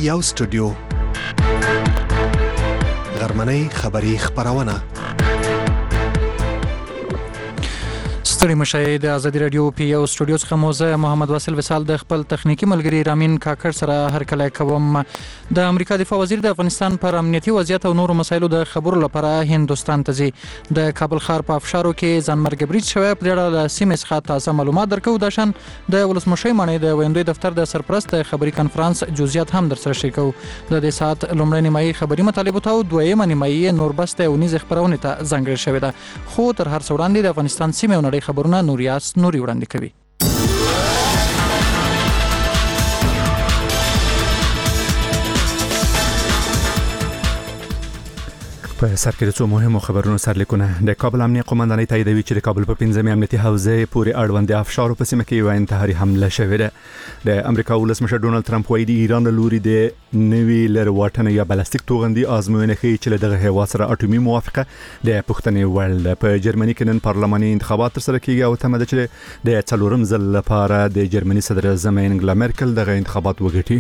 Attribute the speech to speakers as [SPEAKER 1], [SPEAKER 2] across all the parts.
[SPEAKER 1] یو سټوډیو غرمنۍ خبری خبرونه
[SPEAKER 2] ستړي مشاهده د ازادي رادیو پی یو سټوډیو څخه موزه محمد واصل وصال د خپل تخنیکی ملګری رامین کاکړ سره هر کله کوم. د امریکا دفاع وزیر د افغانستان پر امنیتي وضعیت او نورو مسایلو د خبرو لپاره هندستان ته ځي. د کابل ښار په افشارو کې ځانمرګ برید شوی. په دې اړه له سیمې څخه تازه معلومات درکو. دا شان د ولسمشر معنی د ویندوی دفتر د سرپرست خبري کانفرنس جزئیات هم در سره شریکو. د دې سات لومړی نیمایي خبري مطالبه ته او دویمه نیمایي نوربسته او نيز خبرونه ته ځانګړې شوې ده. خو تر هر څه وړاندې د افغانستان سیمې او نړۍ خبرونه نوري وړاندې کوي.
[SPEAKER 3] په سر کې د څو مهمو خبرونو سرلیکونه. د کابل امنیه قومندانۍ تاییدوي چې د کابل په 15مې امنیتي حوزې پورې اړوند افشارو په سیمه کې یو انتحاري حمله شوې ده. د امریکا ولسمشر ډونالد ترامپ وايي د ایران له لوري د نوي لرواټنه یا بلاستیک توغندي آزموینه ښیي چې له دغه هیواد سره اټومي موافقه د پښتنې وړ ده. په جرمني کې نن پارلماني انتخابات ترسره کیږي او تمه ده چې د څلورم ځل لپاره د جرمني صدر اعظم انګلا مرکل دغه انتخابات وګټي.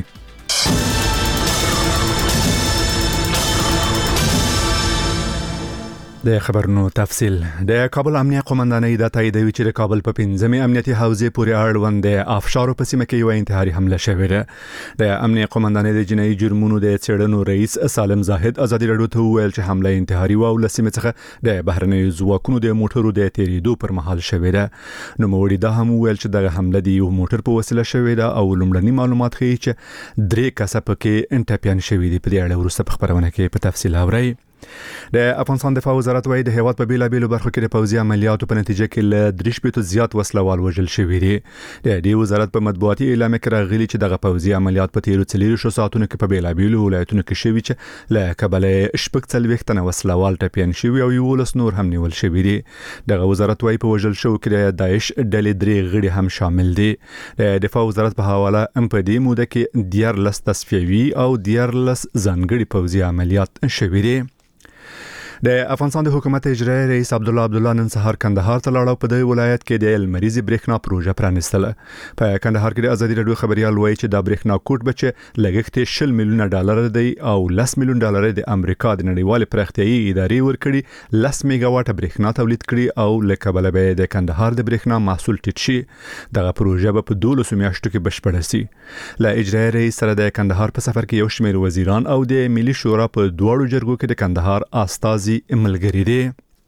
[SPEAKER 3] د خبرونو تفصیل. د کابل امنیه قومندانۍ د تاییدوي چې د کابل په 15مې امنیتي حوزې پورې اړوند افشارو په سیمه کې یو انتحاري حمله شوې ده. د امنیه قومندانۍ د جنایي جرمونو د څېړنو رئیس سالم زاهد ازادي رادیو ته وویل چې حمله انتحاري و او له سیمې څخه د بهرنیو ځواکونو د موټرو د تیریدو پر مهال شوې ده. نوموړي دا هم وویل چې دغه حمله د یو موټر په وسیله شوې ده او لومړني معلومات ښیي چې 3 کسه پکې ټپیان شوي دي. په دې اړه وروسته په خبرونه کې په تفصیل اورئ. د افغانستان دفاع وزارت وايي د هیواد په بیلابیلو برخو کې د پوځي عملیاتو په نتیجه کې له 3 زیات وسلوال وژل شوي دي. د دې وزارت په مطبوعاتي اعلان کې راغلي چې دغه پوځي عملیات په تیرو 4 ساعتونو کې په بیلابیلو ولایتونو کې شوي چې له کبله 40 تنه وسلوال ټپیان شوي او 11 نور هم نیول شوي دي. دغه وزارت وايي په وژل شو کې د داعش ډلې 3 غړي هم شامل دي. د دفاع وزارت په حواله په دې موده کې 14 تصفیوي او 14 ځانګړي پوځي عملیات شوي دي. د افغانستان د حکومت اجرایی رئیس عبدالله نن سهار کندهار ته لاړ. په دې ولایت کې د المریزي برېښنا پروژه پرانستله. په کندهار کې د ازادي رادیو خبريال وایي چې د برېښنا کوټ بچ لګښت $10 میلیون دی او $10 میلیون د امریکا د نړیوال پراختیایي ادارې ورکړي 10 میگا واټ برېښنا تولید کړي او لکبل به د کندهار د برېښنا محصول ټیټ شي. دغه پروژه په 12 میاشتو کې بشپړه شي. له اجرایی رئیس سره د کندهار په سفر کې یو شمېر وزیران او د ملي شورا په دوړو جرګو کې د کندهار استازي ملګری دي.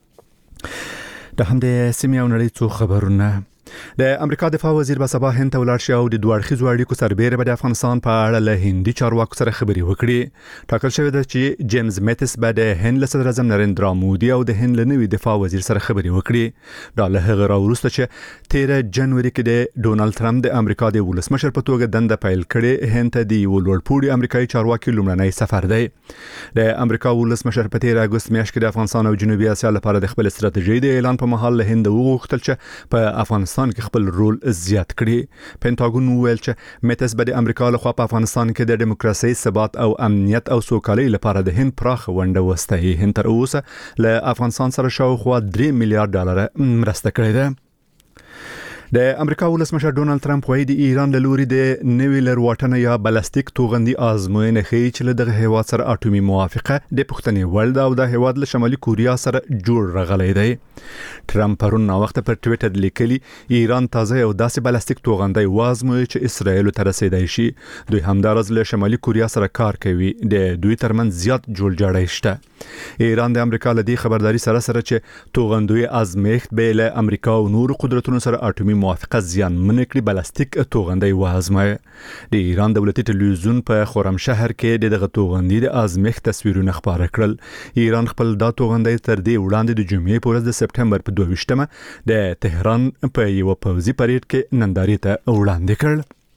[SPEAKER 3] د هم د سیمې او نړۍ څو خبرونه. د امریکا دفاع وزیر به سبا هند ته ولاړ شي او د دوه اړخیزو اړیکو سربېره به د افغانستان په اړه له هندي چارواکو سره خبرې وکړي. ټاکل شوی دی چې جیمز میتس به د هند له صدر اعظم نریندرا مودي او د هند له نوي دفاع وزیر سره خبرې وکړي. دا له هغه راوروسته چې 13 جنوري کې د ډونالد ترامپ د امریکا د ولسمشر په توګه دنده پیل کړي. هند ته د لوړپوړي امریکایي چارواکي لومړنی سفر دی. د امریکا ولسمشر په 13 اگست میاشت کې د افغانستان او جنوبي اسیا لپاره د خپل ستراتیژۍ د اعلان په مهال له هند وغوښتل چې په افغانستان کې خپل رول زیات کړي. پینټاګون وویل چې میتس به د امریکا لخوا په افغانستان کې د دیموکراسي، ثبات او امنیت او سوکالۍ لپاره د هند پراخ ونډه وستایي. هند تر اوسه له افغانستان سره شاوخوا $3 میلیارډ مرسته کړې ده. د امریکا ولسمشر ډونالد ترامپ وايي د ایران له لوري د نوي لرواټنه یا بلاستیک توغندي آزموینه ښیي چې له دغه هیواد سره اټومي موافقه د پښتنې وړ ده او د هیواد له شمالي کوریا سره جوړ راغلی دی. ترامپ پرون وخت پر ټویټر لیکلی ایران تازه یو داسې بلاستیک توغندي وازموي چې اسرائیل ته رسیدای شي. دوی همدارز له شمالي کوریا سره کار کوي. د دوی ترمن زیات جوړجاړی شته. ایران د امریکا له دې خبرداري سره چې توغندوی ازمیښت به له امریکا او نورو قدرتونو سره اټومي موافقه زیان منکړي بلاستیک توغندي وازموي. د ایران دولتي ټلویزیون په خرمشهر کې دغه توغندي د ازمیښت تصویرونه خپاره کړل. ایران خپل دا توغندي تر دې وړاندې د جمعې په ورځ د سپټمبر په 22مه د تهران په یو پوځي پریډ کې نندارې ته وړاندې کړ.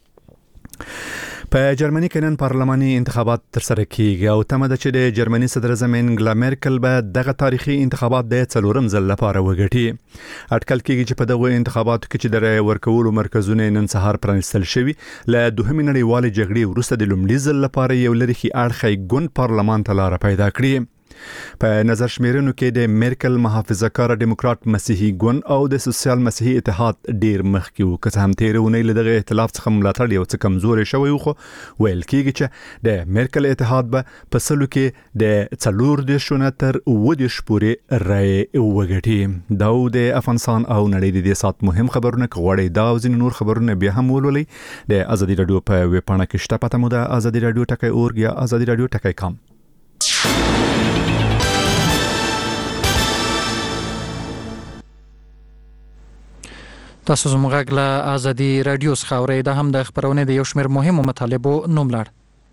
[SPEAKER 3] په جرمني کې نن پارلماني انتخابات ترسره کیږي او تمه ده چې د جرمني صدر اعظم انګلا مرکل به دغه تاریخي انتخابات د څلورم ځل لپاره وګټي. اټکل کیږي چې په دغه انتخاباتو کې چې د رای ورکولو مرکزونه نن سهار پرانستل شوي له دوهمې نړیوالې جګړې وروسته د لومړي ځل لپاره یو لري اړخی ګوند پارلمان ته لار پیدا کړي. په نظر شمیرنو کې د میرکل محافظه‌کار دیموکرات مسیحي ګوند او د سوسیال مسیحي اتحاد ډیر مخکې وو، که هم تیرونه له ائتلاف څخه ملاتړ یو څه کمزوري شوی خو ویل کېږي چې د میرکل اتحاد به په سلو کې د 4 تر 10 پورې رای وګټي. دا د افغانستان او نړۍ د دې سات مهم خبرونه غوړې دا او ځین نور خبرونه بیا هم ولولئ د ازادي رادیو په ویب پاڼه کې شته. پته مو د ازادي رادیو ټکی اورګ یا ازادي رادیو ټکی کام.
[SPEAKER 2] تاسو زموږ غږ له ازادي رادیو څخه اورئ. دا هم د خبرونې د یو شمېر مهمو مطالبو نوملړ.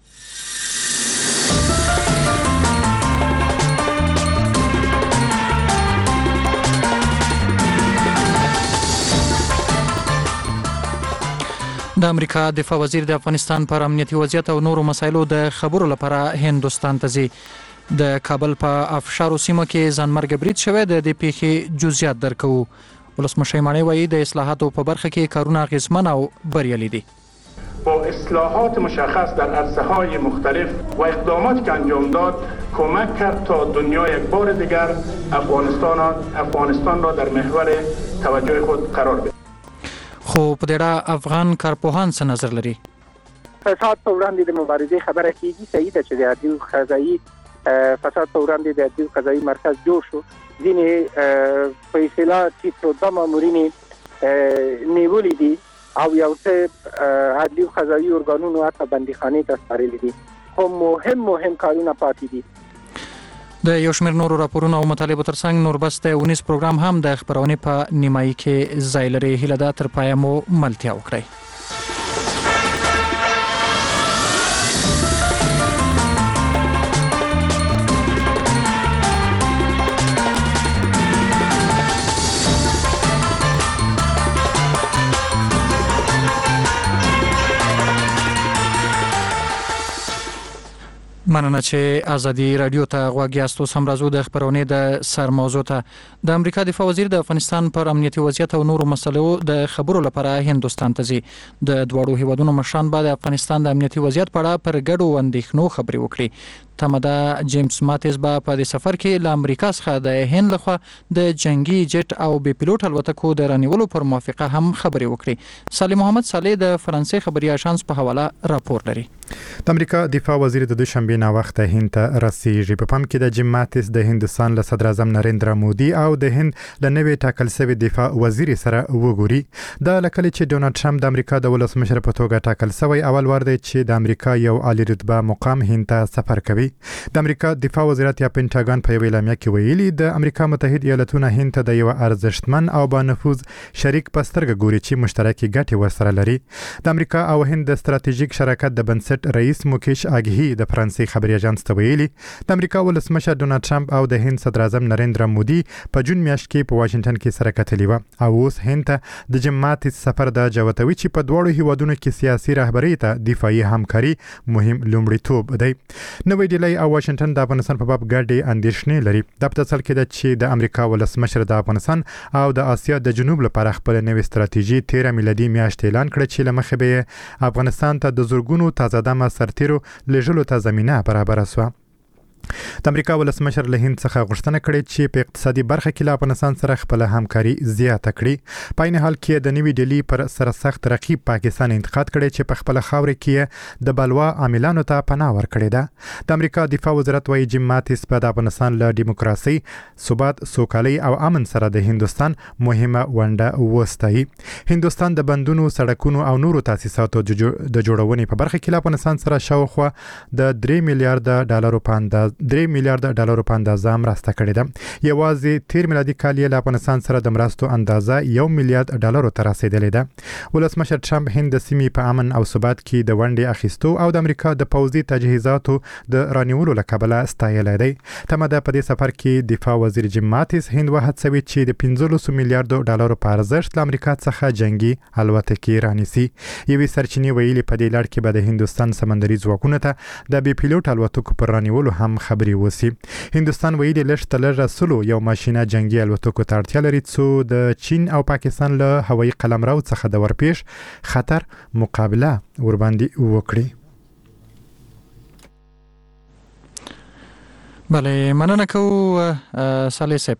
[SPEAKER 2] د امریکا دفاع وزیر د افغانستان پر امنیتي وضعیت او نورو مسایلو د خبرو لپاره هندوستان ته ځي. د کابل په افشارو سیمو کې ځانمرګ برید شوی د دې پیښې جزئیات درکو. ولسمشر ماڼۍ وایي د اصلاحاتو په برخه کې کارونه اغیزمن او بریالي دي.
[SPEAKER 4] با اصلاحات مشخص در عرصه‌های مختلف و اقداماتی که انجام داد کمک کرد تا دنیا یک بار دیگر افغانستان را در محور توجه خود قرار بده.
[SPEAKER 2] خو په دې اړه افغان کارپوهان څه نظر لري؟
[SPEAKER 5] فساد په وړاندې د مبارزې خبره کیږي. صحیح ده چې د عدل قضایي فساد په وړاندې د عدل قضایي مرکز جوړ شو. ځینې په اصطلاح چې د مامورین نیولې دي او یو څه عدلي قضایي ارګانونو حتی بندیخانې ته سپارلي دي، خو مهم کارونه پاتې دي.
[SPEAKER 2] د یو شمېر نورو راپورونو او مطالبو ترڅنګ نوربست ونیس پروګرام هم د خبرونې په نیمایي کې ځای لري. هیله ده تر پایه مو ملتیا وکړئ. مننه چې ازادي رادیو ته غوږ یاست. اوس هم راځو د خبرونې د سر موضوع ته. د امریکا دفاع وزیر د افغانستان پر امنیتي وضعیت او نورو مسلو د خبرو لپاره هندوستان ته ځي. د دواړو هیوادونو مشران به د افغانستان د امنیتي وضعیت په اړه پر ګډو اندېښنو خبرې وکړي. تمدا جیمز ماتیس به په دې سفر کې له امریکا څخه د هند لخوا د جنگي جټ او بي پيلوټ الوتکو د رانیولو پر موافقه هم خبرې وکړي. صالح محمد صالح د فرانسې خبري اژانس په حواله راپور لري.
[SPEAKER 6] د امریکا دفاع وزیر د دوشنبه نه وخت هند ته رسیږي. په پام کې د جیم ماتیس د هندستان له صدر اعظم نریندرا مودي او د هند له نوې ټاکل شوی دفاع وزیر سره وګوري. دا لکه چې ډونالد ټرمپ د امریکا د ولسمشر په توګه ټاکل شوی اول وار دی چې د امریکا یو عالی رتبه مقام هند ته سفر کوي. د امریکا دفاع وزارت یا پینټاګون په یو اعلامیه کې ویلي د امریکا متحده ایالاتونو هند ته د یو ارزښتمن او با نفوذ شریک په سترګه ګوري چې مشترکي ګټې ورسره لري. د امریکا او هند د ستراتیژیک شراکت د بنسټ رئیس موکیش اګهی د فرانسې خبري اژانس ته ویلي د امریکا ولسمشر ډونالد ټرمپ او د هند صدر اعظم نریندرا مودي په جون میاشت کې په واشنگټن کې سره کتلي و او اوس هند ته د جیم ماتیس سفر د جوتوي چې په دواړو هیوادونو کې سیاسي رهبري ته دفاعي همکاري مهم لومړیتوب دی. نوې ډیلی او واشنگټن د افغانستان په باب ګډې اندېښنې لري. د پټسل کې د چې د امریکا ولسمشر د افغانستان او د اسیا د جنوب لپاره خپل نوې ستراتیژي 13 میلادي میاشت اعلان کړ چې لمخې به افغانستان ته د زورګونو تازه دمه سرتیرو لېږلو ته زمينه برابر شوه. د امریکا ولسمشر له هند څخه غوښتنه کړې چې په اقتصادي برخه کې له افغانستان سره خپل همکاري زیاته کړي. په عین حال کې د نوې ډیلی پر سره سخت رقیب پاکستان انتقاد کړي چې په خپل خاور کې د بلوا عاملانو ته پناه ورکړي ده. د امریکا دفاع وزارت وايي جیم ماتیس په د له دیموکراسي، ثبات، سوکالي او امن سره د هندستان مهمه ونډه وستایي. هندستان د بندونو، سړکونو او نورو تاسیساتو د جوړونې په برخه کې له افغانستان سره شاوخوا د 3 میلیارډ ډالرو په اندازه 3 میلیارډ ډالرو په اندازه مرسته کړې ده. یوازې 13 میلادي کال یې له افغانستان سره د مرستو اندازه 1 میلیارډ ډالرو ته رسیدلې ده. ولسمشر ټرمپ هند د سیمې په امن او ثبات کې د ونډې اخیستو او د امریکا د پوځي تجهیزاتو د رانیولو له کبله ستایلی دی. تمه ده په دې سفر کې دفاع وزیر جیم ماتیس هند وهڅوي چې د 15 میلیارډ ډالرو په ارزښت له امریکا څخه جنگي الوتکې رانیسي. یوې سرچینې ویلي په دې لړ کې به د هندستان سمندري ځواکونو ته د بي پيلوټ الوتکو پر رانیولو هم خبري وسی. هندستان ویلي لږ تر لږه سلو یو ماشینه جنگي الوتکو ته اړتیا لري څو د چین او پاکستان له هوایي قلمرو څخه د ورپېښ خطر مقابله ورباندې وکړي.
[SPEAKER 2] بله مننه کوو صالح صاحب.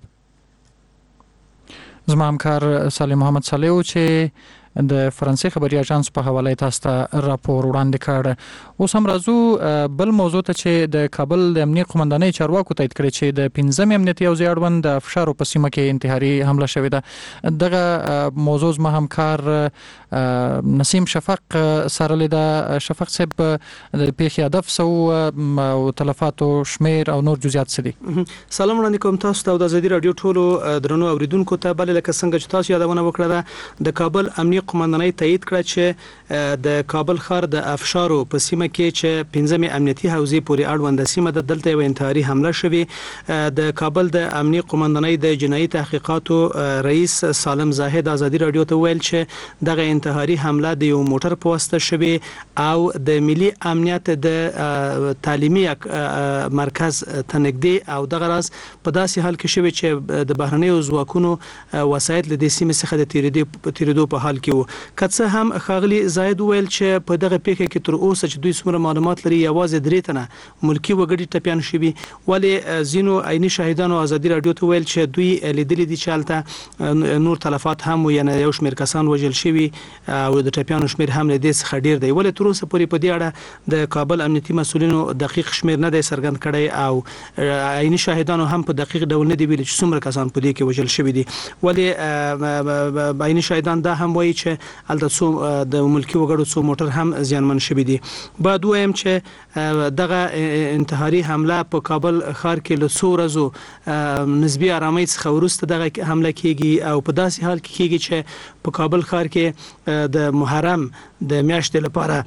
[SPEAKER 2] زما همکار صالح محمد صالح و چې د فرانسې خبري اژانس په حواله تاسو ته راپور وړاندې کړ. اوس هم راځو بل موضوع ته چې د کابل د امنیت قومندانۍ چارواکو تایید کړی چې د 15 امنیتي حوزې اړوند د افشارو په سیمه کې انتحاري حمله شوې ده. دغه موضوع زما همکار نسیم شفق سره د شفق صاحب د پیښې هدف او تلفاتو شمیر او نور جزئیات څه دي؟
[SPEAKER 7] سلام وړاندې کوم تاسو ته د آزادي رادیو ټولو درنو اوریدونکو ته. بل لکه څنګه چې تاسو یادونه وکړه د کابل امنیت قومندانۍ تایید کړ چې د کابل ښار د افشارو په سیمه کې چې 15 امنیتي حوزې پورې اړوند سیمه د دلته یو انتحاري حمله شوې. د کابل د امنیت قومندانۍ د جنایي تحقیقاتو رئیس سالم زاهد آزادي رادیو ته ویل چې دغه انتحاري حمله د یو موټر په واسطه شوې او د ملي امنیت د تعلیمي مرکز تنګدي او دغه راز په داسې حال کې شوې چې د بهرنیو ځواکونو وسایل د دې سیمې څخه د تیریدو په حال کې وو. که څه هم ښاغلي زاهد ویل چې په دغه پیښه کې تر اوسه چې دوی څومره معلومات لري یوازې 3 تنه ملکی وګړي ټپيان شوي، ولې ځینو عیني شاهدانو آزادي رادیو ته ویل چې دوی لیدلي دي چې هلته نور تلفات هم و، یعنی یو شمېر کسان وژل شوي او د ټپيانو شمېر هم له دې څخه ډیر دی. ولې تر اوسه پورې په دې اړه د کابل امنیتي مسؤلینو دقیق شمېر نه دی څرګند کړی او عیني شاهدانو هم په دقیق ډول نه دی ویلي چې څومره کسان په دې کې وژل شوي دي. ولې عیني شاهدان دا هم وایي چې هلته د ملکی وګړو څو موټر هم زیانمن شوي دي. باید وایم چې دغه انتحاري حمله په کابل ښار کې له څو ورځو نسبي آرامۍ څخه وروسته دغه حمله کیږي او په داسې حال کې کیږي چې په کابل ښار کې د محرم د میاشتې لپاره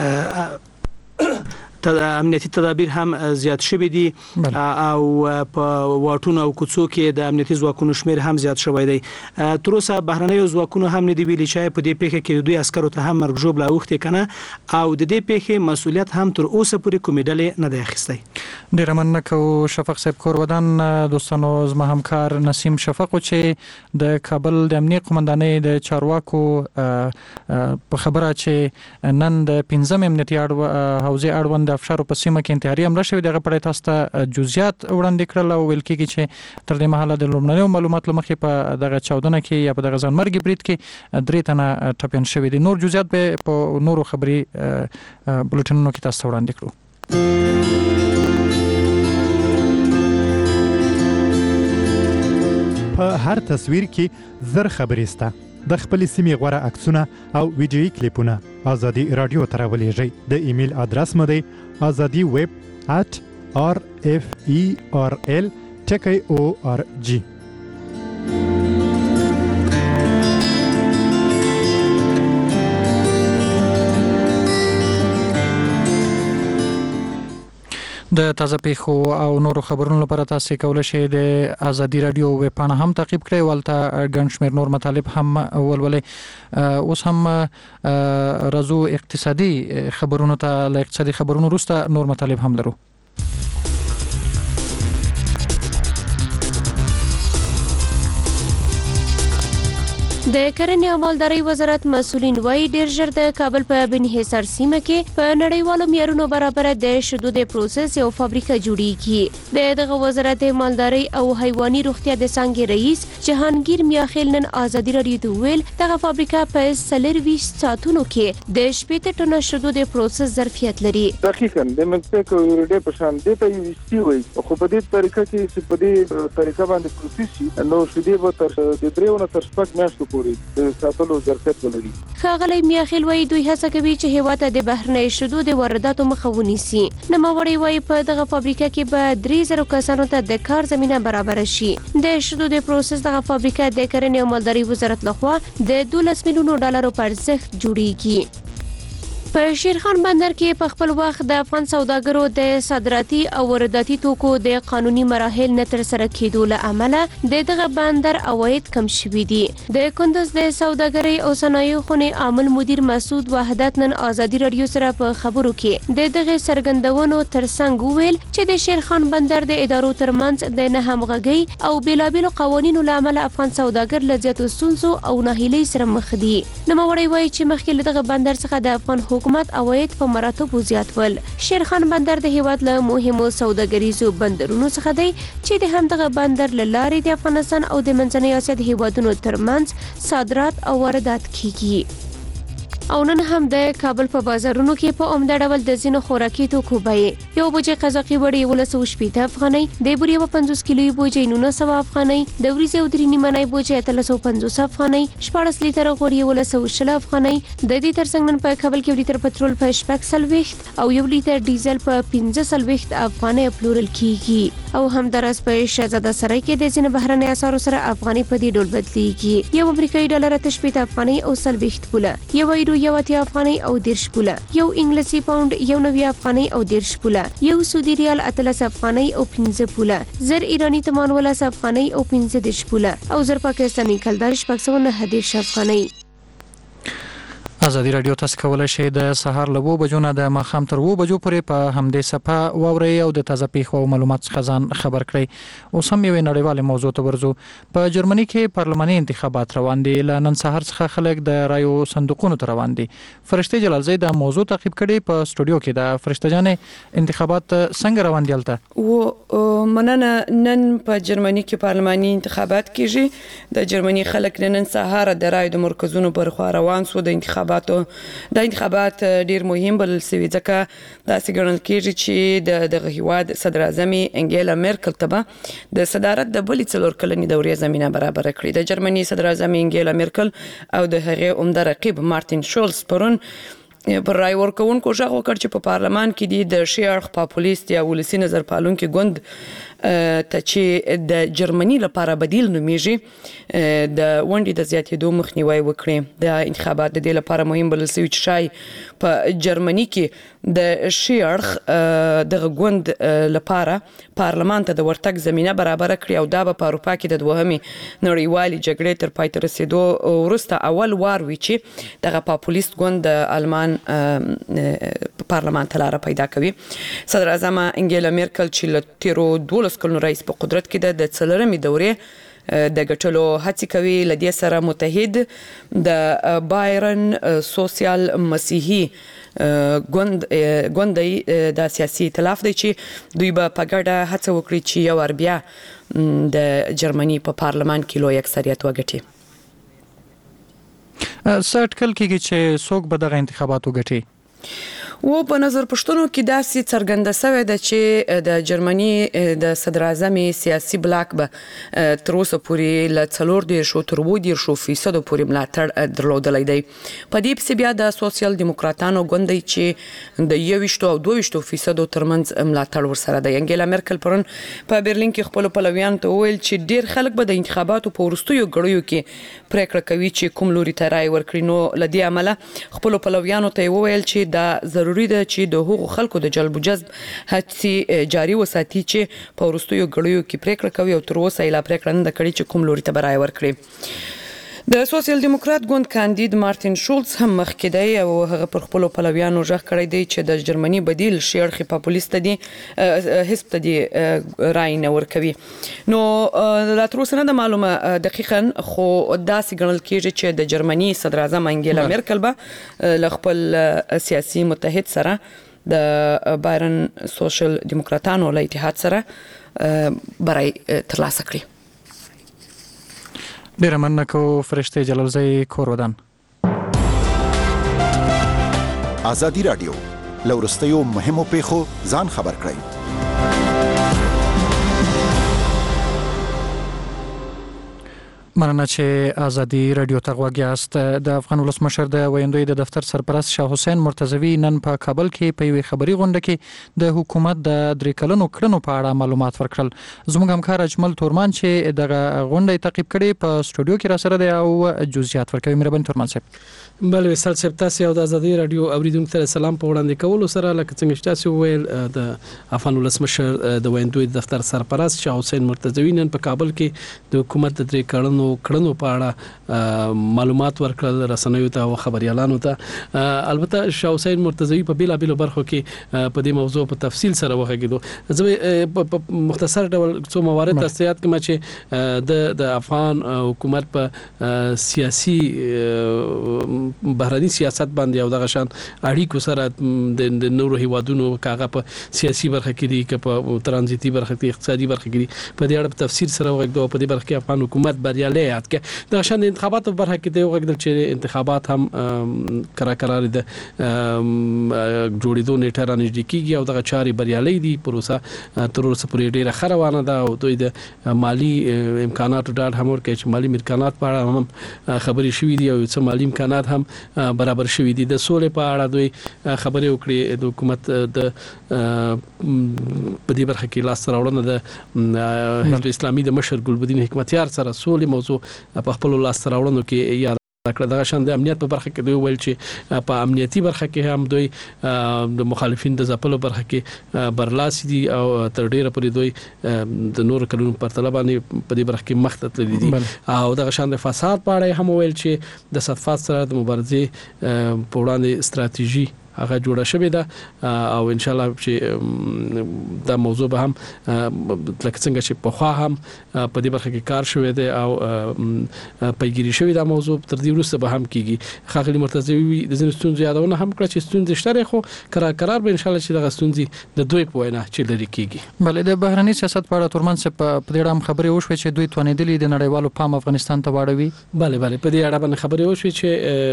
[SPEAKER 7] امنیتي تدابیر هم زیات شوي دي او په واټونو او کوڅو کې د امنیتي ځواکونو شمیر هم زیات شوی دی. تر اوسه بهرنیو ځواکونو هم نه دی ویلي چې په دې پیښه کې دوی عسکرو ته هم مرګ ژوبله اوښتې کنه او د دې پیښې مسؤلیت هم تر اوسه پورې کومې ډلې نه دی اخیستی.
[SPEAKER 2] ډیره مننه کوو شفق صاحب کورودان. دوستانو زما همکار نسیم شفق چې د کابل د امنیت قومندانۍ د چارواکو په خبره چې نن د 15 امنیتي حوزې اړوند افشارو په سیمه کې انتحاري حمله شوې دغه پړې تاسو ته جزئیات وړاندې کړل او ویل کېږي چې تر دې مهاله د لومړنیو معلوماتو له مخې په دغه چاودنه کې یا په دغه ځانمرګي برید کې 3 تنه ټپيان شوي دي. نور جزئیات به په نورو خبري بولټینونو کې تاسو ته وړاندې کړو.
[SPEAKER 6] په هر تصویر کې زر خبرې سته. د خپل سیمې غوړه عکسونه او ویډیويي کلیپونه آزادي رادیو ته راولېږئ. د ایمیل ادرس مو دی azadi@rferl.org.
[SPEAKER 2] د تازه پیښو او نورو خبرونو لپاره تاسو کولی شئ د آزادي رادیو ویب پاڼه هم تعقیب کړئ. ولته ګڼ شمېر نور مطالب هم ولولئ. اوس هم راځو اقتصادي خبرونو ته. له اقتصادي خبرونو وروسته نور مطالب هم لرو.
[SPEAKER 8] د کرنې او مالدارۍ وزارت مسؤلین وایي ډیر ژر د کابل په بن حصار سیمه کې په نړیوالو معیارونو برابر د شیدو د پروسس یو فابریکه جوړیږي. دغه وزارت د مالدارۍ او حیواني روغتیا د څانګې رئیس جهانگیر میاخیل نن آزادي رادیو ته ویل دغه فابریکه په 24 ساعتونو کې د 18 ټنه شیدو د پروسس ظرفیت لري.
[SPEAKER 5] دقیقاً د مکسیکو یورډي په شان دی ته ویستی وي خو په دې طریقه کې چې په دې طریقه باندې پروسس شي نو شیدې به تر د 3 تر 6 میاشتو د ساتلو ظرفیت ولري.
[SPEAKER 8] ښاغلی میاخیل وایي دوی هڅه کوي چې هیواد ته د بهرنۍ شیدو د وارداتو مخه ونیسي. نوموړی وایي په دغه فابریکه کې به 3000 کسانو ته د کار زمینه برابر شي. د شیدو د پروسس دغه فابریکه د کرنې او مالدارۍ وزارت لخوا د 12 میلیونو ډالرو په ارزښت جوړیږي. په شیرخان بندر کې په خپل وخت د افغان سوداګرو د صادراتي او وارداتي توکو د قانوني مراحل نه تر سره کېدو له امله دغه بندر عواید کم شوي دي. د کندز د سوداګرۍ او صنایعو خونې عامل مدیر مسعود وحدت نن آزادي رادیو سره په خبرو کې دغه څرګندونو ترڅنګ وویل چې د شیرخان بندر د ادارو ترمنځ د نه همغږۍ او بیلابیلو قوانینو له امله افغان سوداګر له زیاتو ستونزو او ناهیلۍ سره مخ دي. نوموړی وایي چې مخکې له دغه بندر څخه د افغان حکومت عواید په مراتبو زیاتول. شیرخان بندر د هیواد له مهمو سوداګریزو بندرونو څخه دی چې د همدغه بندر له لارې د افغانستان او د منځنۍ اسیا د هیوادونو ترمنځ صادرات او واردات کیږي. او نن هم د کابل په بازارونو کې په عمده ډول د ځینو خوراکي توکو بیې یو بوجۍ قزاقي وړۍ 1160 افغانۍ، د بوري 50 کیلوي بوجۍ 900 افغانۍ، د وریځې او درې نیمه بوجۍ 350 افغانۍ، 14 لیټره غوړي 1120 افغانۍ. د دې ترڅنګ نن په کابل کې لیټر پټرول په 40 او 1 لیټر ډیزل په 15 افغانۍ پلورل کیږي. او همدارس په شهزاده سرای کې د ځینو بهرنۍ اسعارو سره افغانۍ په دې ډول بدلیږي. یو امریکایي ډالر 80 افغانۍ او 40 پوله، یو یورو 80 افغانۍ او 10 پوله، یو انګلیسي پاوند 90 افغانۍ او 10 پوله، یو سعودي ریال 13 افغانۍ او 15 پوله، زر ایرانی تمان 13 افغانۍ او 15 پوله، او زر پاکستاني کلدار 610 افغانۍ.
[SPEAKER 2] ازادي رادیو تاسو کولای شئ د سهار له 2 بجو نه د ماښام تر 2 بجو پورې په همدې صفحه واورئ او د تازه پیښو او معلومات څخه ځان خبر کړئ. اوس هم یو نړیواله موضوع ته ورځو. په جرمني کې پارلماني انتخابات روان دي. له نن سهار څخه خلک د رایو صندوقونو ته روان دي. فرشته جلالزی د موضوع تعقیب کړي. په سټوډیو کې د فرشته جانې انتخابات څنګه روان دي الته؟
[SPEAKER 9] و مننه. نن په جرمني کې پارلماني انتخابات کیږي. د جرمني خلک نن سهار د رایو د مرکزونو پر خوا روان سو. د انتخابات ډیر مهم بلل شوي ځکه داسې ګڼل کېږي چې د هیواد صدر اعظم انګیلا میرکل ته به د صدارت د بلې 4 کلنې دورې زمینه برابر کړي. د جرمني صدر اعظم انګیلا میرکل او د هغې عمده رقیب مارتین شولز پرون پر رای ورکوونکو غږ وکړ چې په پارلمان کې د شي اړخ پاپولیست یا ولسي نظر پالونکي ګوند ته چې د جرمني لپاره بدیل نومیږي د ونډې د زیاتېدو مخنیوي وکړي. د انتخابات د دې لپاره مهم بلل شوي چې شای په جرمني کې د شي اړخ دغه ګوند لپاره پارلمان ته د ورتګ زمینه برابر کړي او دا په اروپا کې د دوهمې نړیوالې جګړې تر پای ته رسیدو وروسته اول وار وي چې دغه پاپولیست ګوند د آلمان پارلمان ته لاره پیدا کوي. صدر اعظم انګیلا میرکل چې له تیرو 12 کلونو رئیس په قدرت کې د 4مې دورې د ګټلو هڅې کوي. له دې سره متحد د بایرن سوسیال مسیحي ګوندي د سیاسي ائتلاف دی چې دوی به په ګډه هڅه وکړي چې یو ور بیا د جرمني په پارلمان کې لوی اکثریت وګټي.
[SPEAKER 2] سټکل کېږي چې څوک به دغه انتخابات وګټي.
[SPEAKER 9] و په نظر پښتنو کې داسې څرګنده شوې ده چې د جرمني د صدر اعظم سیاسي بلاک به تر اوسه پورې له 4 تر 7% پورې ملاتړ درلودلی دی. په دې پسې بیا د سوسیال دیموکراتانو ګوند چې د 21 او 22% ترمنځ ملاتړ ورسره دی. انګیلا میرکل پرون په برلین کې خپل پلویانو ته وویل چې ډیر خلک به د انتخاباتو په وروستیو غړیو کې پریکړه کوي چې کوم لوري ته رای ورکړي. نو لدې عمله خپل پلویانو ته وویل چې دا ضروري ده چې د حقوقو خلکو د جلب جذب هڅې جاري وساتي چې په وروستیو غړیو کې پریکړه کوي او تر اوسه یې لا پریکړه نه کړې چې کوم لوري ته رای ورکړي. د سوسیال دیموکرات ګوند کاندید مارتین شولز هم مخکې دی او هغه پر خپل پلویانو ژغ کړی دی چې د جرمني بدیل شیرخي پاپولیست دی حزب ته دی رای نه ورکوي. نو لا تر اوسه نه معلومه دقیقاً خو داسې ګڼل کېږي چې د جرمني صدر اعظم انګیلا میرکل به له خپل سیاسي متحد سره د بایرن سوشل دیموکراتانو له اتحاد سره برای ترلاسه کړي.
[SPEAKER 2] ډیره مننه کوم فرشته جلالزی کورودان.
[SPEAKER 10] ازادي رادیو لورستیو مهمو پیښو ځان خبر کړئ.
[SPEAKER 2] مننه چې ازادي رادیو ته غوږ یاست. د افغان ولسمشر د ویندوی د دفتر سرپرست شاه حسین مرتضوی نن په کابل کې په یوې خبري غونډه کې د حکومت د 3 کلنو کړنو په اړه معلومات ورکړل. زموږ همکار اجمل تورمان چې دغه غونډه تعقیب کړي په سټوډیو کې را سره دی او جزئیات ورکوي. مهرباني تورمان صاحب.
[SPEAKER 7] بل وسال صاحب تاسو د ازادي رادیو اوریدونکو ته سلام په وړاندې کول سره لکه څنګه چې تاسو ویل د افغان ولسمشر د ویندوی د دفتر سرپرست شاه حسین مرتضوی نن په کابل کې د حکومت د 3 کړنو په اړه معلومات ورکړل رسنیو ته او خبريالانو ته. البته شاه حسین مرتضوی په بیلابیلو برخو کې په دې موضوع په تفصیل سره وغږیدو. زه په مختصر ډول څو موارد تاسیات کوم چې د افغان حکومت په سیاسي بهرني سیاست باندې او دغه شان اړیکو سره د نورو هیوادونو کاغه په سیاسي برخه کې دي که په ترانزیتي برخه کې اقتصادي برخه کې دي په دې اړه په تفصیل سره وغږدو په دې برخه کې افغان حکومت بریالي یاد کې دغه شان انتخاباتو برخه کې دی وغږدل چې انتخابات هم قرار د جوړېدو نیټه را نږدې کیږي او دغه چاري بریالي دي پروسه تر اوسه پورې ډیره خروانه ده او دوی د مالی امکاناتو ډاډ هم ورکوي چې مالی امکانات په اړه هم خبرې شوې دي او څه مالی امکانات هم برابر شوې دي د سولې په اړه دوی خبرې وکړي د حکومت د په دې برخه کې لاس راوړنه د حزب اسلامي د مشر ګلبدین حکمتیار سره سولې موضوع په خپل لاس راوړنو کې یاد کړه. دغه شان د امنیت په برخه کې دوی ویل چې په امنیتي برخه کې هم دوی د مخالفین د ځپلو برخه کې برلاسي دي او تر ډیره پورې دوی د نور کلونو په ترتیب باندې په دې برخه کې مخته تللي دي او دغه شان د فساد په اړه هم ویل چې د صفات سره د مبارزې په وړاندې ستراتیژي هغه جوړه شوې ده او ان شاء الله چې دا موضوع به هم لکه څنګه چې په خوا هم په دې برخه کې کار شوې ده او پیګیری شوې ده موضوع تر دې وروسته به هم کیږي. خاغلی مرتضی د ځینې ستونزې یادونه هم کړه چې ستونزې شته خو قرار به ان شاء الله چې دغه ستونزې د دوی په وینا چې لري کیږي.
[SPEAKER 2] بلې د بهرني سیاست په اړه ترمن څه په دې اړه خبرې وشوې چې دوی توانېدلې د نړیوالو پام افغانستان ته واړوي.
[SPEAKER 7] بله په دې اړه باندې خبرې وشوې چې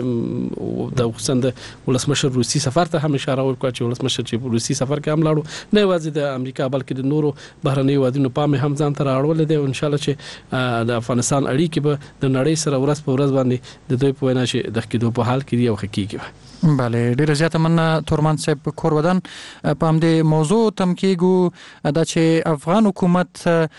[SPEAKER 7] د خصوصا د ولسمشر روسي سفر ته هم اشاره وکړه چې ولسمشر چې روسي سفر کې هم لاړو نه یوازې د امریکا بلکې د نورو بهرنیو هیوادونو پام هم ځان ته راوړل دي او ان شاء الله چې د افغانستان اړیکې به د نړۍ سره ورځ په ورځ باندې د دوی په وینا چې د کېدو په حال کې دی او حقیقي
[SPEAKER 2] بله ډیره زیاته مننه تورمان صاحب کورودن په همدې موضوع تم کېږو دا چې افغان حکومت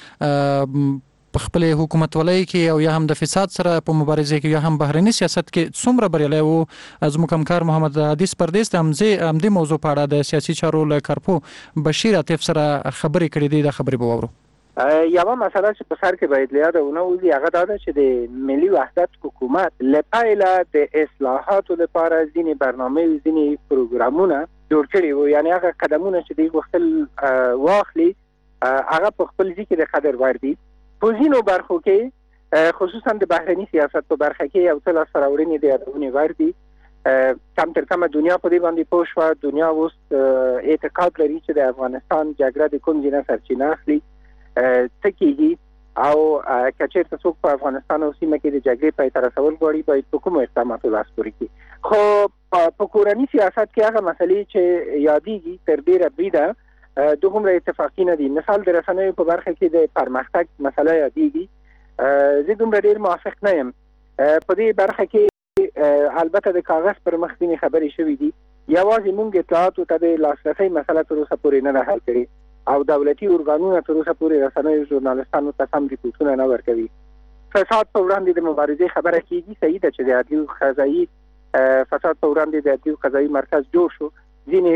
[SPEAKER 2] په خپل حکومت ولای کې او یا هم د فساد سره په مبارزه کې یا هم بهرني سیاست کې څومره بریالي وو از مکمکار محمد حدیث پردیس د همدې موضوع په اړه د سیاسي چارو له کارپو بشیر عاطف سره خبرې کړې دي د خبرې به وورو.
[SPEAKER 5] یوه مسله چې په سر کې باید یادونه وي هغه دا ده چې د ملي وحدت حکومت لپاره د اصلاحاتو لپاره ځینې برنامه او ځینې پروګرامونه جوړ کړي وو یعنی هغه قدمونه چې دوی غوښتل واخلي هغه په خپل ځکه د قدر وړ دي. په ځینو برخو کې خصوصا د بهرني سیاست په برخه کې یو څه لاسته راوړنې د یادونې وړ دي. کم تر کمه دنیا په دې باندې پوه شوه. دنیا اوس اعتقاد لري چې د افغانستان جګړه د کوم ځای نه سرچینه اخلي څه کېږي او که چېرته څوک په افغانستان او سیمه کې د جګړې پای ته رسول غواړي باید په کومو اقداماتو لاس پورې کړي. خو په کورني سیاست کې هغه مسلې چې یادېږي تر ډېره بریده دومره اتفاقی نه دي. مثال د رسنیو په برخه کې د پرمختګ مسله یادېږي. زه دومره ډېر موافق نه یم په دې برخه کې. البته د کاغذ پر مخ ځینې خبرې شوې دي یوازې موږ اطلاعاتو ته د لاسرسۍ مسله تر اوسه پورې نه ده حل کړې او دولتي ارګانونه تر اوسه پورې رسنیو ژورنالستانو ته سم ریپورټونه نه ورکوي. فساد په وړاندې د مبارزې خبره کېږي. صحیح ده چې د عدلي قضایي فساد په وړاندې د عدلي قضایي مرکز جوړ شو. ځینې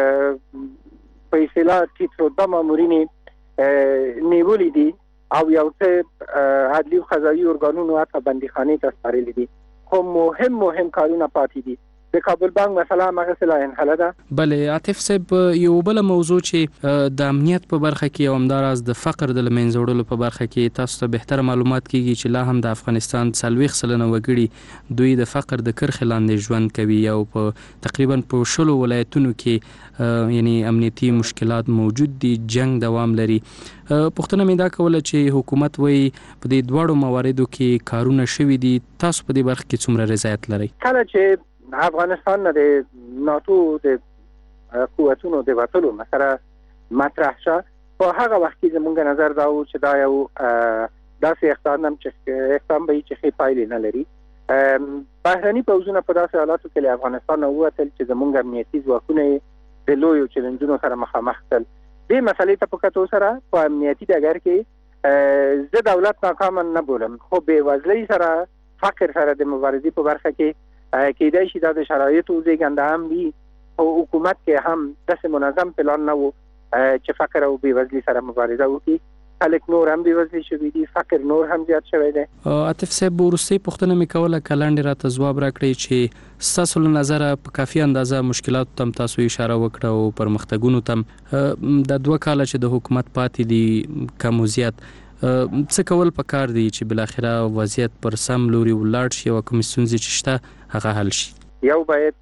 [SPEAKER 5] په اصطلاح ټیټروده مامورینې نیولې دي او یو څه عدلي قضایي ارګانونو حتی بندیخانې ته سپارلي دي خو مهم کارونه پاتې دي. د کابل بانک مسله هغه لا انحله ده.
[SPEAKER 11] بله عاطف صاحب یو بل موضوع چې د امنیت په برخه کې او همداراز د فقر د لمنځه وړلو په برخه کې تاسو ته بهتر معلومات کیږي چې لا هم د افغانستان 40% وګړي دوی د فقر د کرښې لاندې ژوند کوي او په تقریبا په 10 ولایتونو کې یعنی امنیتي مشکلات موجود دي. جنگ دوام لري. پوښتنه مې دا کوله چې حکومت وایي په دې دواړو مواردو کې کارونه شوي دي. تاسو په دې برخه کې څومره رضایت لرئ؟
[SPEAKER 5] کله چې افغانستان نه د ناتو د قوتونو د وټلو مسله مطرح شو په هغه وخت کې زموږ نظر دا و چې دا یو داسې اقدام به چې ښې پایلې نه لري. بهرني پوځونه په داسې حالاتو کې له افغانستان نه ووتل چې زموږ امنیتي ځواکونه د لویو چیلنجونو سره مخامخ کړل. دې مسلې ته په کتو سره په امنیتي ډګر کې زه دولت ناکام نه بولم خو بې وزلۍ سره فقر سره د مبارزې په برخه کې کېدای شي دا د شرایطو زیږنده هم وي او حکومت کې هم داسې منظم پلان نه و چې فقر او بې وزلۍ سره مبارزه وکړي. خلک نور هم بې وزلي شوي دي. فقر نور هم زیات شوی دی.
[SPEAKER 11] عاطف صاحب وروستۍ پوښتنه مې کوله که لنډې راته ځواب راکړئ چې ستاسو له نظره په کافي اندازه مشکلاتو ته تاسو اشاره وکړه او پرمختګونو ته د 2 کاله چې د حکومت پاتې دي کم او زیات څه کول پکار دي چې بل اخره وضعیت پر سم لوري ولاړ شي او کوم ستونزې چې شته هغه حل شي؟
[SPEAKER 5] یو باید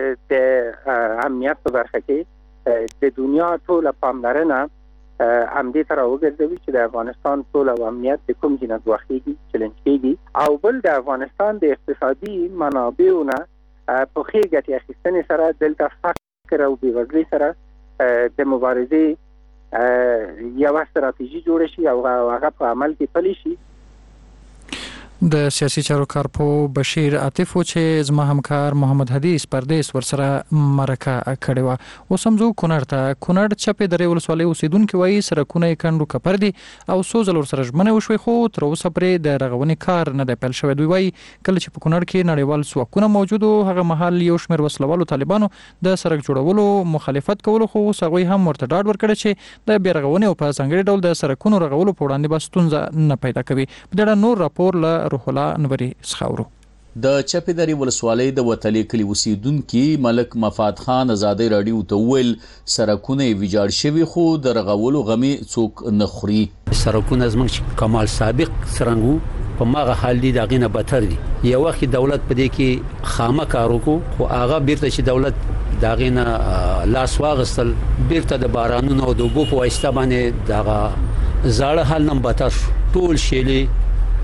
[SPEAKER 5] د امنیت په برخه کې د دنیا ټول پاملرنه امدې تر وګرځوي چې د افغانستان ټول امنیت د کوم ځای نه ځواخیږي چلنج کیږي او بل د افغانستان د اقتصادي منابعونه په ښه ګټې اخیستنې سره دلته فقر او بېوزلۍ سره د مبارزې یوه ستراتیژي جوړه شي او هغه په عمل کې پلي شي.
[SPEAKER 2] د سیاسي چارو کارپو بشیر عاطف چې زما همکار محمد حدیث پردیس ورسره مرکه کړې و. اوس هم ځو کونړ ته. کونړ چپې درې ولسوالۍ اوسیدونکي وایي سرکونه یې کڼ کپر دي او څو ځله ورسره ژمنې وشوې خو تر اوسه پرې د رغونې کار نه دی پیل شوی. دوی وایي کله چې په کونړ کې نړیوال ځواکونه موجود وو هغه مهال یو شمېر وسلوالو طالبانو د سړک جوړولو مخالفت کولو خو اوس هغوی هم ورته ډاډ ورکړی چې د بیا رغونې او په ځانګړي ډول د سرکونو رغولو په وړاندې به ستونزه نه پیدا کوي. په دې اړه نور راپور له روح الله نوري سخاورو.
[SPEAKER 12] د چپیدری ولسوالۍ د وتلې کلی اوسیدونکي ملک مفاد خان ازادي رادیو ته ویل سرکونه ویجاړ شوي خو د رغولو غمي څوک نه خوري.
[SPEAKER 13] سرکونه زموږ کمال سابق څرنګه په ماغه حال دي دغه نه بدتر دي. یو وخت دولت په دې کې خامه کار وکړو خو هغه بیرته چې دولت دغه نه لاس واغستل بیرته د بارانونو او د اوبو په واسطه باندې دغه زاړه حال نه بدتر ټول شیلې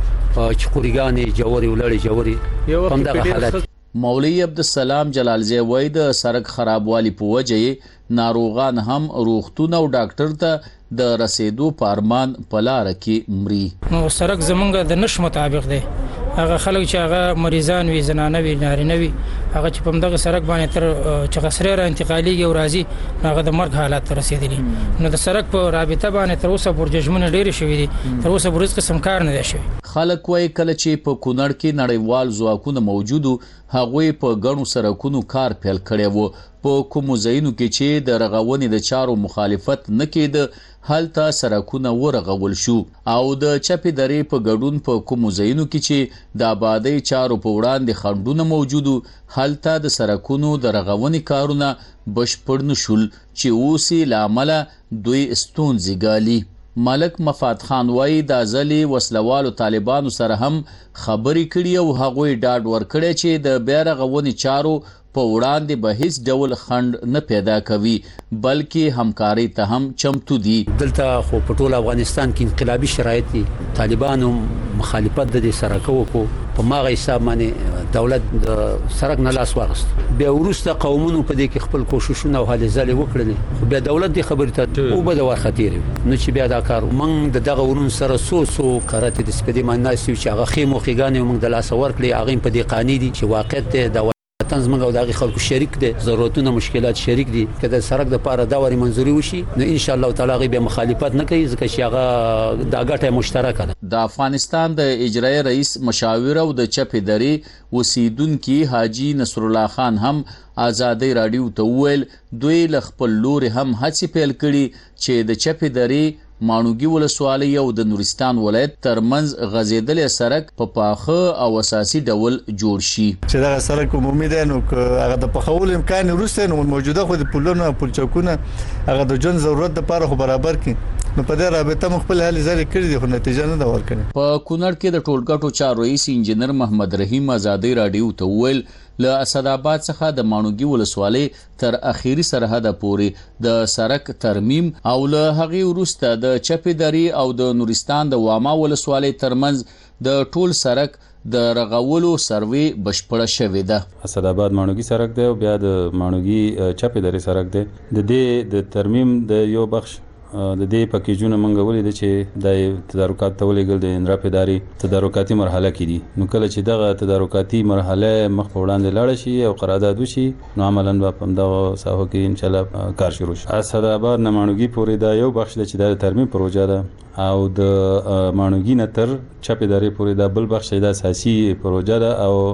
[SPEAKER 13] چقوریګانې جوړي ولړې جوړي هم دغه حالت.
[SPEAKER 12] مولوی عبدالسلام جلالزی وای د سرک خرابوالي په وجه ناروغان هم روغتون او ډاکټر ته د رسیدو پارمان پلار کې مري.
[SPEAKER 14] نو سرک زمونږ د نش مطابق دی. هغه خلک چې هغه مریضان وي زنانه وي نارینه وي هغه چې په دغه سرک باندې تر چې غسرې را انتقاليږي او راځي هغه د مرګ حالات ته رسیدلي. نو د سرک په رابطه باندې تر اوسه پورې ججمنه ډېرې شوې دي تر اوسه پورې قسم کار نه دی شوی.
[SPEAKER 12] خلک وایي کله چې په کونړ کې نړیوال ځواکونه موجودو هغوی په ګڼو سرکونو کار پیل کړی وو. په کومو ځایونو کې چې د رغونې د چارو مخالفت نه کېده هلته سرکونه ورغول شو او د چپې درې په ګډون په کومو ځایونو کې چې د آبادۍ چارو په وړاندې خنډونه موجودو هلته د سرکونو د رغونې کارونه بشپړ نشول چې اوس یې له امله دوی ستونزې ګالي. ملک مفاد خان وایي دا ځلې وسلوالو طالبانو سره هم خبرې کړي او هغوی ډاډ ورکړی چې د بیا رغونې چارو په وړاندې به هیڅ ډول خنډ نه پیدا کوي بلکې همکاري ته هم چمتو دي.
[SPEAKER 13] دلته خو په ټول افغانستان کې انقلابي شرایط دي. طالبانو مخالفت د سرکو کو په ماغه حساب باندې دولت د سرک نه لاس واغست. بیا ورسته قومونو په دې کې خپل کوششونه او هلې ځلې وکړل خو بیا دولت دې خبرې ته او به د ورختیر نو چې بیا دا کار موږ دغه ورون سره سو کارته د سپدي معنی چې هغه خېمو خېګانې موږ د لاس ورکړي هغه په دې قانوني دي چې واقعیت د زموږ او دغه خلکو شریک دي ضرورتونه مشکلات شریک دي کله سرک د پاره دا وری منځوري وشي نو ان شاء الله تعالی به مخالفت نه کوي ځکه چې هغه د ګټه مشترکه ده.
[SPEAKER 12] د افغانستان د اجرایي رئیس مشاور او د چپې درې اوسیدونکي حاجی نصر الله خان هم آزادي رادیو ته ویل دوی ل خپل لوري هم هڅې پیل کړي چې د چپې درې مانوګي ولسوالۍ او د نورستان ولایت ترمنځ غزیدلې سرک په پاخه او اساسي ډول جوړ شي.
[SPEAKER 15] چې دا سرک عمومي دی نو هغه د پخول امکان ورسته نو موجوده خو د پلونو پلچکونه هغه د جون ضرورت لپاره خو برابر کړي نو په دې رابطه مخبل حل زری کړی دی خو نتیجه نه دا ورکړي.
[SPEAKER 12] په کونړ کې د ټولګټو چارو رئیس انجنیر محمد رحیم آزادي رادیو ته ویل له اسداباد څخه د مانوګي ولسوالۍ تر اخیری سرحد پورې د سرک ترمیم او له هغې وروسته د چپې درې او د نورستان د واما ولسوالۍ ترمنځ د ټول سرک د رغولو سروې بشپړه شوې ده.
[SPEAKER 16] اسداباد مانوګي سرک دی او بیا د مانوګي چپې درې سرک دی. د دې د ترمیم د یو بخش د دې پکیجونه منګه ولې چې د تدارکات تولېګل د انراپیداري تدارکاتي مرحله کې دي نو کله چې دغه تدارکاتي مرحله مخ په وړاندې لاړ شي او قرارداد وشي نو عملاً په دغه ساحو کې ان شاء الله کار شروع شي. اسداباد نمانوګي پورې دا یو بخش د چې د ترمیم پروژه ده او د مانوګي نه تر چپې درې پورې دا بل بخش د اساسي پروژه ده او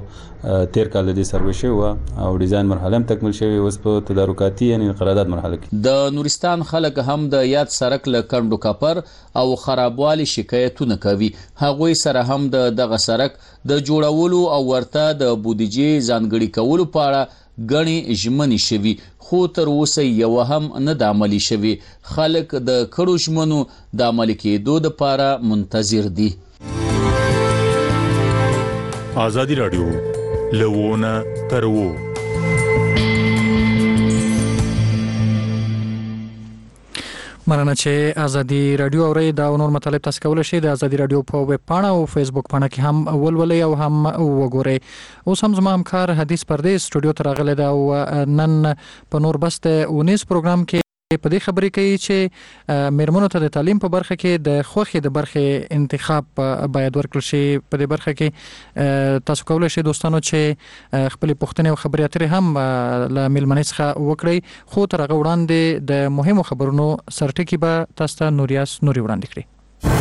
[SPEAKER 16] 13 کال د سروې شو او ډیزاین مرحله هم تکمیل شوی اوس په تدارکاتي یعنی قرارداد مرحله کې.
[SPEAKER 12] د نورستان خلک هم د یاد سرک له کندو کپر او خرابوالي شکایتونه کوي. هغوی سره هم دغه سرک د جوړولو او ورته د بودیجې ځانګړي کولو په اړه غني ژمنې شوي خو تر اوسه یو هم نه د عملي شوي خلک د کړو ژمنو د عملي کېدو لپاره منتظر دي.
[SPEAKER 17] آزادی رادیو لوونه تر وو.
[SPEAKER 2] مننه چې ازادي رادیو اوري دا نور مطلب تاسو کولای شئ د ازادي رادیو په ویب پاڼه او فیسبوک پاڼه کې هم ولولئ او هم وګورئ. اوس هم زما همکار حدیث پردیس سټوډیو ته راغلی دا او نن په نور بست 19 پروګرام کې په دې خبرې کوي چې میرمنو ته د تعلیم په برخه کې د خوخي د برخه انتخاب باید ورکړل شي. په دې برخه کې تاسو کولای شئ دوستانو چې خپل پوښتنې او خبرې اترې هم له میلمنې څخه وکړئ خو تر هغه وړاندې د مهمو خبرونو سرټکی به تاسو ته نوري وړاندې کړي.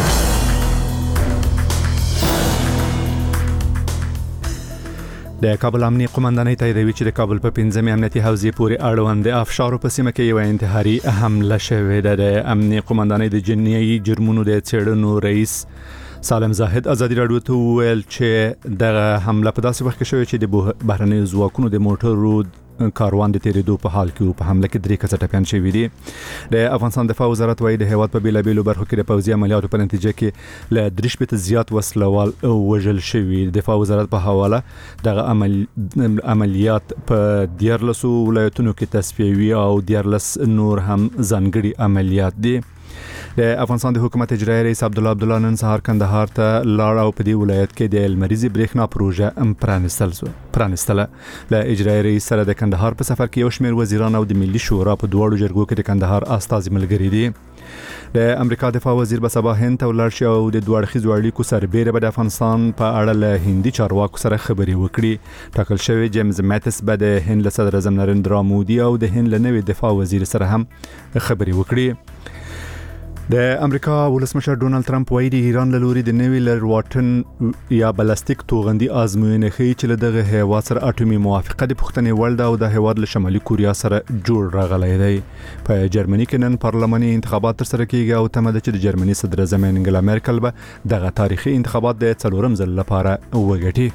[SPEAKER 3] د کابل امنیتي قومندانۍ تاییدوي چې د کابل په 15 امنیتي حوزې پورې اړوند افشارو په سیمه کې یو انتحاري حمله شوې ده. د امنیتي قومندانۍ د جنایي جرمونو د څېړنو رئیس سالم زاهد ازادي رادیو ته وویل چې دغه حمله په داسې وخت کې شوې چې د بهرنیو ځواکونو د موټرو کاروان د تیریدو په حال کې په حمله کې 3 کسه ټپیان شوي دي. د افغانستان دفاع وزارت وايي د هیواد په بیلابیلو برخو کې د پوځي عملیاتو په نتیجه کې له 3 شپېته زیات وسلوال وژل شوي. دفاع وزارت په حواله دغه عملیات په 14 ولایتونو کې تصفیوي او 14 نور هم ځانګړي عملیات دي. د افغانستان د حکومت اجرایي رئیس عبدالله نن سهار کندهار ته لاړ او په دې ولایت کې د المریزي برېښنا پروژه پرانستله. له اجرایي رئیس سره د کندهار په سفر کې یو شمېر وزیران او د ملي شورا په دواړو جرګو کې د کندهار استازي ملګري دي. د امریکا دفاع وزیر به سبا هند ته ولاړ شي او د دوه اړخیزو اړیکو سربېره به د افغانستان په اړه له هندي چارواکو سره خبرې وکړي. ټاکل شوی جیمز میتس به د هند له صدر اعظم نریندرا مودي او د هند له نوي دفاع وزیر سره هم خبرې وکړي. د امریکا ولسمشر ډونالد ترامپ وایي د ایران له لوري د نوي لرواټن یا بلاستیک توغندي آزموینه ښیي چې له دغه هیواد سره اټومي موافقه د پښتنې وړ ده او د هیواد له شمالي کوریا سره جوړ راغلی دی. په جرمني کې نن پارلماني انتخابات ترسره کیږي او تمه ده چې د جرمني صدر اعظم انګلا مارکل به دغه تاریخي انتخابات د 4م ځل لپاره وګټي.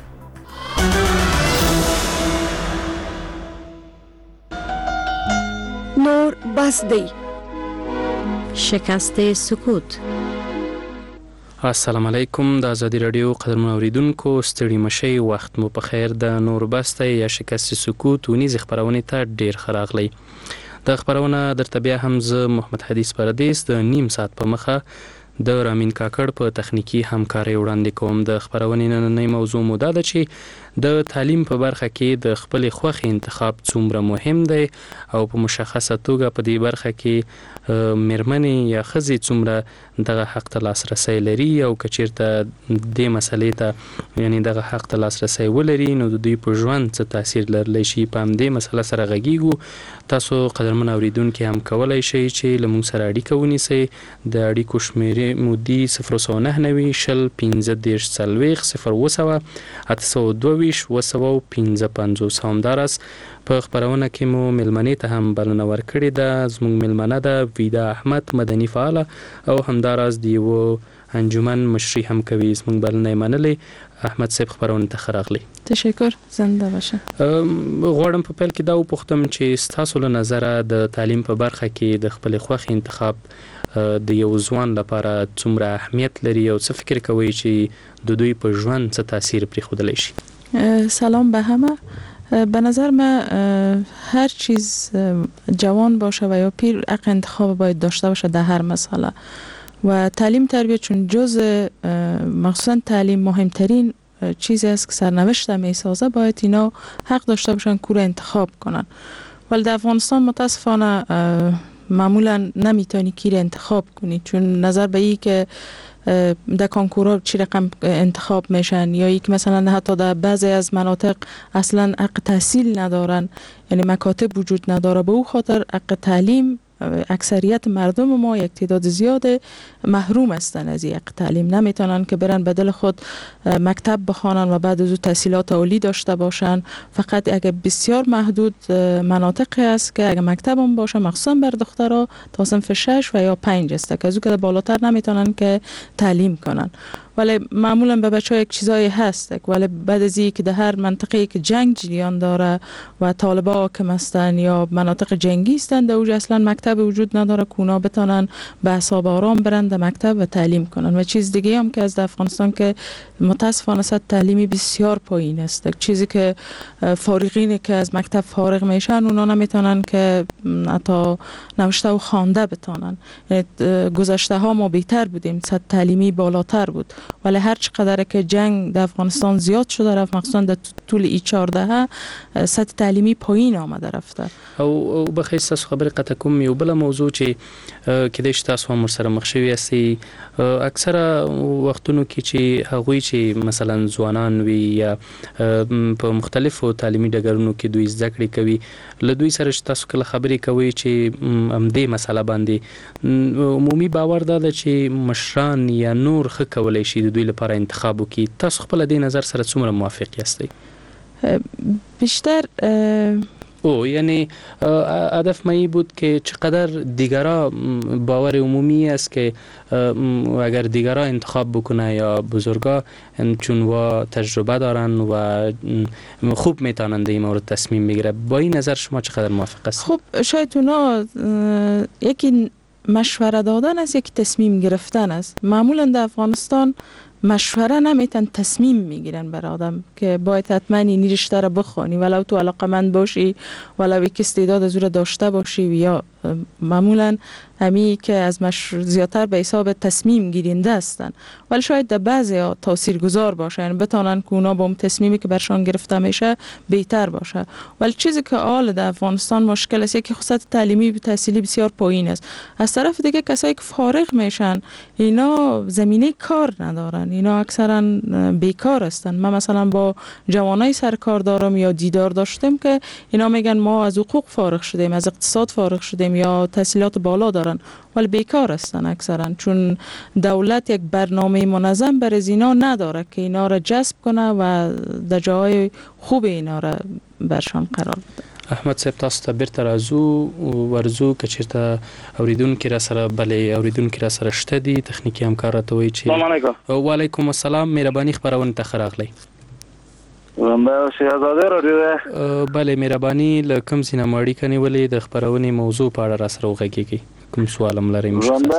[SPEAKER 18] نور بس دی
[SPEAKER 8] شکست سکوت.
[SPEAKER 11] السلام علیکم د ازادي رادیو قدرمن اوریدونکو ستړي مشي وخت مو په خیر. د نور بسته یا شکست سکوت ونیز خبرونه ته ډیر خراغلی. د خبرونه درته بیا هم زه محمد حدیث پردیس د نیم ساعت په مخه د رامین کاکړ په تخنیکی همکاري وړاندې کوم. د خبرونه نننۍ موضوع مو ده چې د تعلیم په برخه کې د خپل خوخي انتخاب څومره مهم دی او په مشخصه توګه په دې برخه کې میرمنې یا ښځې څومره دغه حق ته لاسرسي لري او کچیرته د مسلې ته یعنی دغه حق ته لاسرسي ولري نو د دوی په ژوند څه تاثیر لرلی شي. په همدې مسله سره غږیږو. تاسو قدرمن اوریدونکو هم کولای شئ چې له موږ سره اړیکه ونیسئ. د اړیکو شمیرې مودي 099 شل 15 40 0 822 همدارس په خبرونه کې مو ملمنې ته هم بلنه ورکړې ده. زموږ ملمنه ده ویدا احمد مدني فعال او همدارس دیو انجمن مشري هم کوي. زموږ بلنه منلې احمد صاحب خبرونه ته خراغلی.
[SPEAKER 18] تشکر زنده باشه.
[SPEAKER 11] غواړم په پیل کې دا وپوښتم چې تاسو له نظره د تعلیم په برخه کې د خپل خوښ انتخاب د یو ځوان لپاره څومره اهمیت لري او څه فکر کوي چې د دوی په ژوند څه تاثیر پرېښودلی شي؟
[SPEAKER 18] سلام به همه. به نظر من هر چیز جوان باشه و یا پیر حق انتخاب باید داشته باشه در هر مسئله و تعلیم تربیت چون جز مخصوصا تعلیم مهمترین چیزی است که سرنوشت می سازه باید اینا حق داشته باشن کور انتخاب کنن. ولی در افغانستان متاسفانه معمولا نمیتونی کیر انتخاب کنی چون نظر به این که در کنکورها چی رقم انتخاب میشن یا یک مثلا حتی در بعضی از مناطق اصلا حق تحصیل ندارن یعنی مکاتب وجود نداره. به او خاطر حق تعلیم اکثریت مردم ما یک تعداد زیاد محروم هستند از یک تعلیم. نمیتونن که برن بدل خود مکتب بخوانن و بعد از او تحصیلات عالی داشته باشن. فقط اگه بسیار محدود مناطقی است که اگه مکتب هم باشه مخصوصا بر دخترها تا صنف 6 و یا 5 است که از او که بالاتر نمیتونن که تعلیم کنن. ولی معمولا به بچه‌ها یک چیزایی هست، ولی بعد از اینکه در هر منطقه‌ای که جنگ جریان داره و طالبان حاکم هستند یا مناطق جنگی هستند، در اونجا اصلا مکتب وجود نداره که اونا بتونن به حساب آرام برن در مکتب و تعلیم کنن. و چیز دیگه هم که از افغانستان که متاسفانه سطح تعلیمی بسیار پایین است، چیزی که فارغینی که از مکتب فارغ میشن اونا نمیتونن که حتی نوشته و خوانده بتونن. گذشته ها ما بهتر بودیم، سطح تعلیمی بالاتر بود، ولی هر چقدر که جنگ در افغانستان زیاد شده رفت، مخصوصا در طول ای 14 سطح تعلیمی پایین آمده رفته.
[SPEAKER 11] او بخیر تاسو خبر قطع کوم یو بل موضوع چې کله چې تاسو هم سره مخ شوی یاستئ، اکثره وختونو کې چې هغوی چې مثلا ځوانان وي یا په مختلفو تعلیمي ډګرونو کې دوی زده کړې کوي، له دوی سره چې تاسو کله خبرې کوي چې همدې مسله باندې عمومي باور ده چې مشران یا نور ښه کولی شي د دوی لپاره انتخاب وکړي. تاسو خپل دې نظر سره څومره موافق یاستئ؟
[SPEAKER 18] بیشتر
[SPEAKER 11] یعنی هدف ما این بود که چقدر دیگرها باور عمومی است که اگر دیگرها انتخاب بکنه یا بزرگا چون و تجربه دارن و خوب میتونن در این مورد تصمیم بگیره. با این نظر شما چقدر موافق است؟
[SPEAKER 18] خب شاید اونا یکی مشوره دادن است، یکی تصمیم گرفتن است. معمولا در افغانستان مشوره نمیتن، تصمیم میگیرن بر آدم که باید حتما این رشته را بخوانی، ولو تو علاقمند باشی، ولو یک استعداد از او را داشته باشی، یا معمولا همی که از زیادتر به حساب تصمیم گیرنده هستند، ولی شاید در بعضی ها تاثیرگذار باشه، یعنی بتونن که اونا با اون تصمیمی که برشان گرفته میشه بهتر باشه. ولی چیزی که حال در افغانستان مشکل است، یکی خصوصیت تعلیمی و تحصیلی بسیار پایین است. از طرف دیگه کسایی که فارغ میشن اینا زمینه کار ندارن، اینا اکثرا بیکار هستن. من مثلا با جوانای سرکار دارم یا دیدار داشتم که اینا میگن ما از حقوق فارغ شدیم، از اقتصاد فارغ شدیم یا تحصیلات بالا دارن، ولی بیکار هستن اکثرا، چون دولت یک برنامه منظم برای اینا نداره که اینا را جذب کنه و در جای خوب اینا را برشان قرار بده.
[SPEAKER 11] احمد صاحب تاسو ته بیرته راځو ورزو که چېرته اوریدونکي را سره بلې اوریدونکي را سره شته دي تخنیکي همکار راته وایي چې
[SPEAKER 19] السلام علیکم.
[SPEAKER 11] وعلیکم السلام، مهرباني خپرونې ته ښه راغلی.
[SPEAKER 19] شهزاده راډیو ده.
[SPEAKER 11] بله مهرباني له کوم ځای نه مو اړیکه نیولې د خپرونې موضوع په اړه را سره وغږېږئ، کوم سوال هم لرئ؟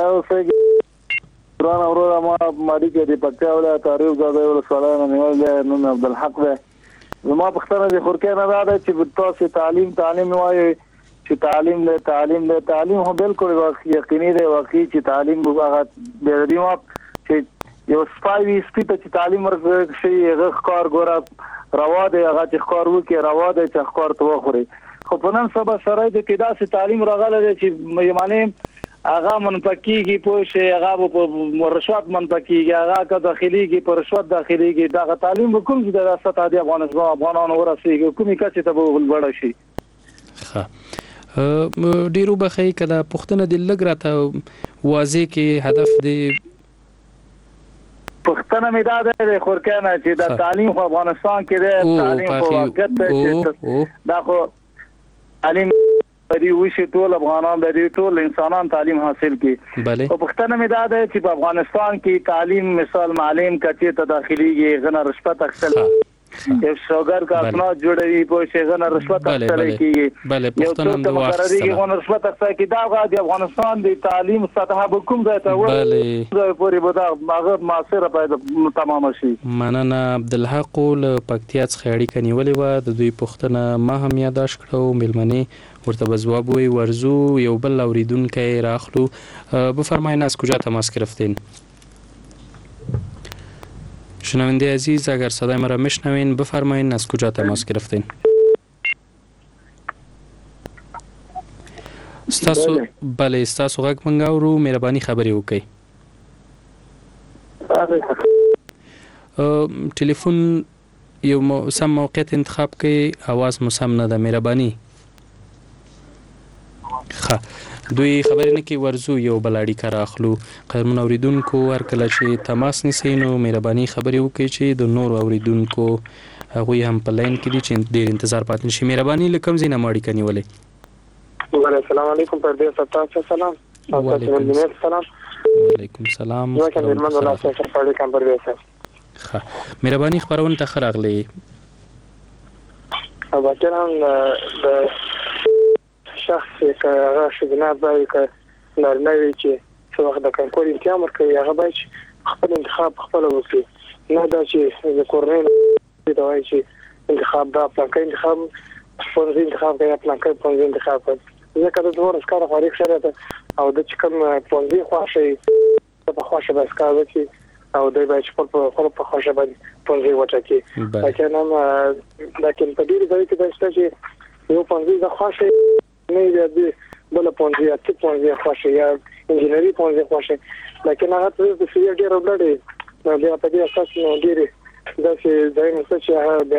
[SPEAKER 19] وران اوروره ما اړیکه د پکتیا ولایت عارف زاده ولسوالۍ نه نیولې، نوم عبدالحق ده. زما پښتنه د خورکې نه ده چې تاسو تعلیم وایي چې تعلیم هم بالکل یقیني دی، واقعي چې تعلیم هغه د دې وخت چې یو سپای سپی ته چې تعلیم ورکړي شي هغه ښکار ګوره روا دی، هغه چې ښکار وکړي روا دی چې ښکار ته وخوري. خو په نن سبا شرایط کې داسې تعلیم راغلی دی چې یعنې هغه منطقيږي پوه شي، هغه په رشوت منطقيږي، هغه که داخليږي په رشوت داخليږي. دا تعلیم کوم چې د سطح د افغانانو ورسېږي کومې کچې ته به ولوړ شي.
[SPEAKER 11] ښه ډیرو بخی که دا پوښتنه د لږ راته واضح کې هدف دی.
[SPEAKER 19] پښتنه مې دا ده خورکنه چې د تعلیم په افغانستان کې دی، تعلیم په واقعیت چې دا خو تعلیم دی وشي ټول افغانان د ټول انسانان تعلیم حاصل کړي. او پښتنه مې دا ده چې په افغانستان کې تعلیم مثال معلم کچې ته داخليږي غنه رشوت اخیستل، یو شوګر کا خپل جوړوي په شي غنه رشوت اخیستل کیږي. یو څه د مقرري غنه رشوت اخیستل کی دا غواړي افغانستان د تعلیم سطح به کوم ځای ته ورسېږي پورې به دا هغه معاصره پیدا تمام شي.
[SPEAKER 11] مننه عبدالحق له پکتیا څخه اړیکه نیولې و، د دوی پوښتنه ما هم یاداش کړو، ملمنې ورته به جواب وی. ورزو یو بل اوریدونکی راخلو. بفرمایین از کجا تماس گرفتین؟ شنونده عزیز اگر صدای مرا میشنوین بفرمایین از کجا تماس گرفتین؟ ستاسو بله ستاسو غږ مونږ اورو، مهرباني خبرې وکړئ. ټلیفون یو سم موقعیت انتخاب کړئ، اواز مو سم نه ده، مهرباني. ښه دوی خبرې نه کوي. ورزو یو بل اړیکه راخلو. قدرمن اوریدونکو هر کله چې تماس نیسئ نو مهرباني خبرې وکړئ چې د نور اوریدونکو هغوی هم په لاین کې دي چې ډېر انتظار پاتې نشي. مهرباني له کوم ځای نه مو اړیکه نیولې؟
[SPEAKER 20] السلام علیکم پردیس صاحب، تاسو سلام.
[SPEAKER 11] وعلیکم
[SPEAKER 20] السلام.
[SPEAKER 11] وعلیکم سلام.
[SPEAKER 20] یو کنه من ولا څه پړې کمبر وېسه.
[SPEAKER 11] ښه مهرباني خبرونه ته خراغلی.
[SPEAKER 20] او بچران د شخص که هغه شګنا به که نرموي چې څو وخت د کنکور امتحان ورکوي هغه باید خپل انتخاب خپل وکړي، نه دا چې د کورنۍ دا وایي چې انتخاب دا پلانکې انتخاب پونځي انتخاب کوي پلانکې پونځي انتخاب کوي. ځکه د دوه ورځې خارج شره ده او د چې کوم پونځي خوښي په خوښه بس کاوه چې او د باید په خوښه باندې پونځي وټاکي. لکه نن لکه په دې ځای کې د چې یو پونځي د خوښي نه دی بل پونځي اته پونځي خوښي یا انجینری پونځي خوښي، لکه هغه څه د سیاسي ډېر وړاندې نو بیا په دې اساس نو ډېر دا چې دای نو څه چې هغه د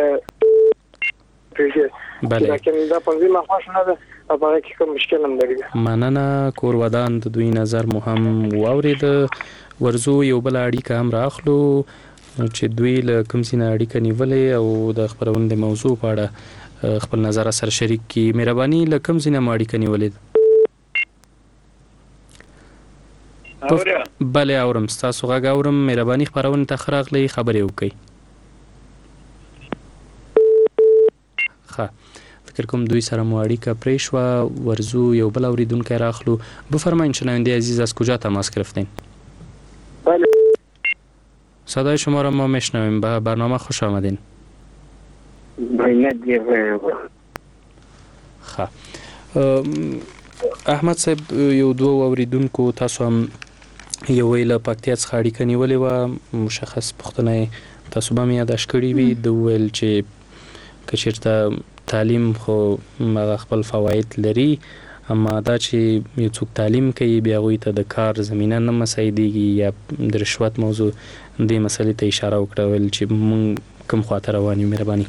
[SPEAKER 11] بله
[SPEAKER 20] لکه دا پونځي ما خوښ نه ده او هغه کې کوم مشکل هم لري.
[SPEAKER 11] مننه کور ودان د دوی نظر مو هم واورید. ورزو یو بل اړیکه هم راخلو چې دوی له کوم سینه اړیکه نیولې او د خبرونې د موضوع په اړه خپل نظر سره شریک کی. مهرباني له کوم سینه اړیکه نیولې؟ بله اورم ستاسو غږ اورم. مهرباني خبرونه ته خراغلی خبرې وکړئ. ښه فکر کوم دوی سره مو اړیکه پرې شوه. ورزو یو بل اوریدونکی راخلو. بفرمایید شنونده عزیز از کجا تماس گرفتین؟
[SPEAKER 20] بله
[SPEAKER 11] صدای شما را ما میشنویم. به برنامه خوش آمدین. خب احمد صاحب یو دوه اوریدونکو تاسو هم یو ویله پکتیا څخه اړیکه نیولې و، مشخص پوښتنه تاسو به مې یاداش کړې وي د ویل چې که چېرته تعلیم خو خپل فواید لري، اما دا چې یو څوک تعلیم کوي بیا هغوی ته د کار زمینه نه مساعدېږي یا د رشوت موضوع دې مسئلې ته اشاره وکړه ویل چې مونږ کوم خواته روان یو. مهربانی.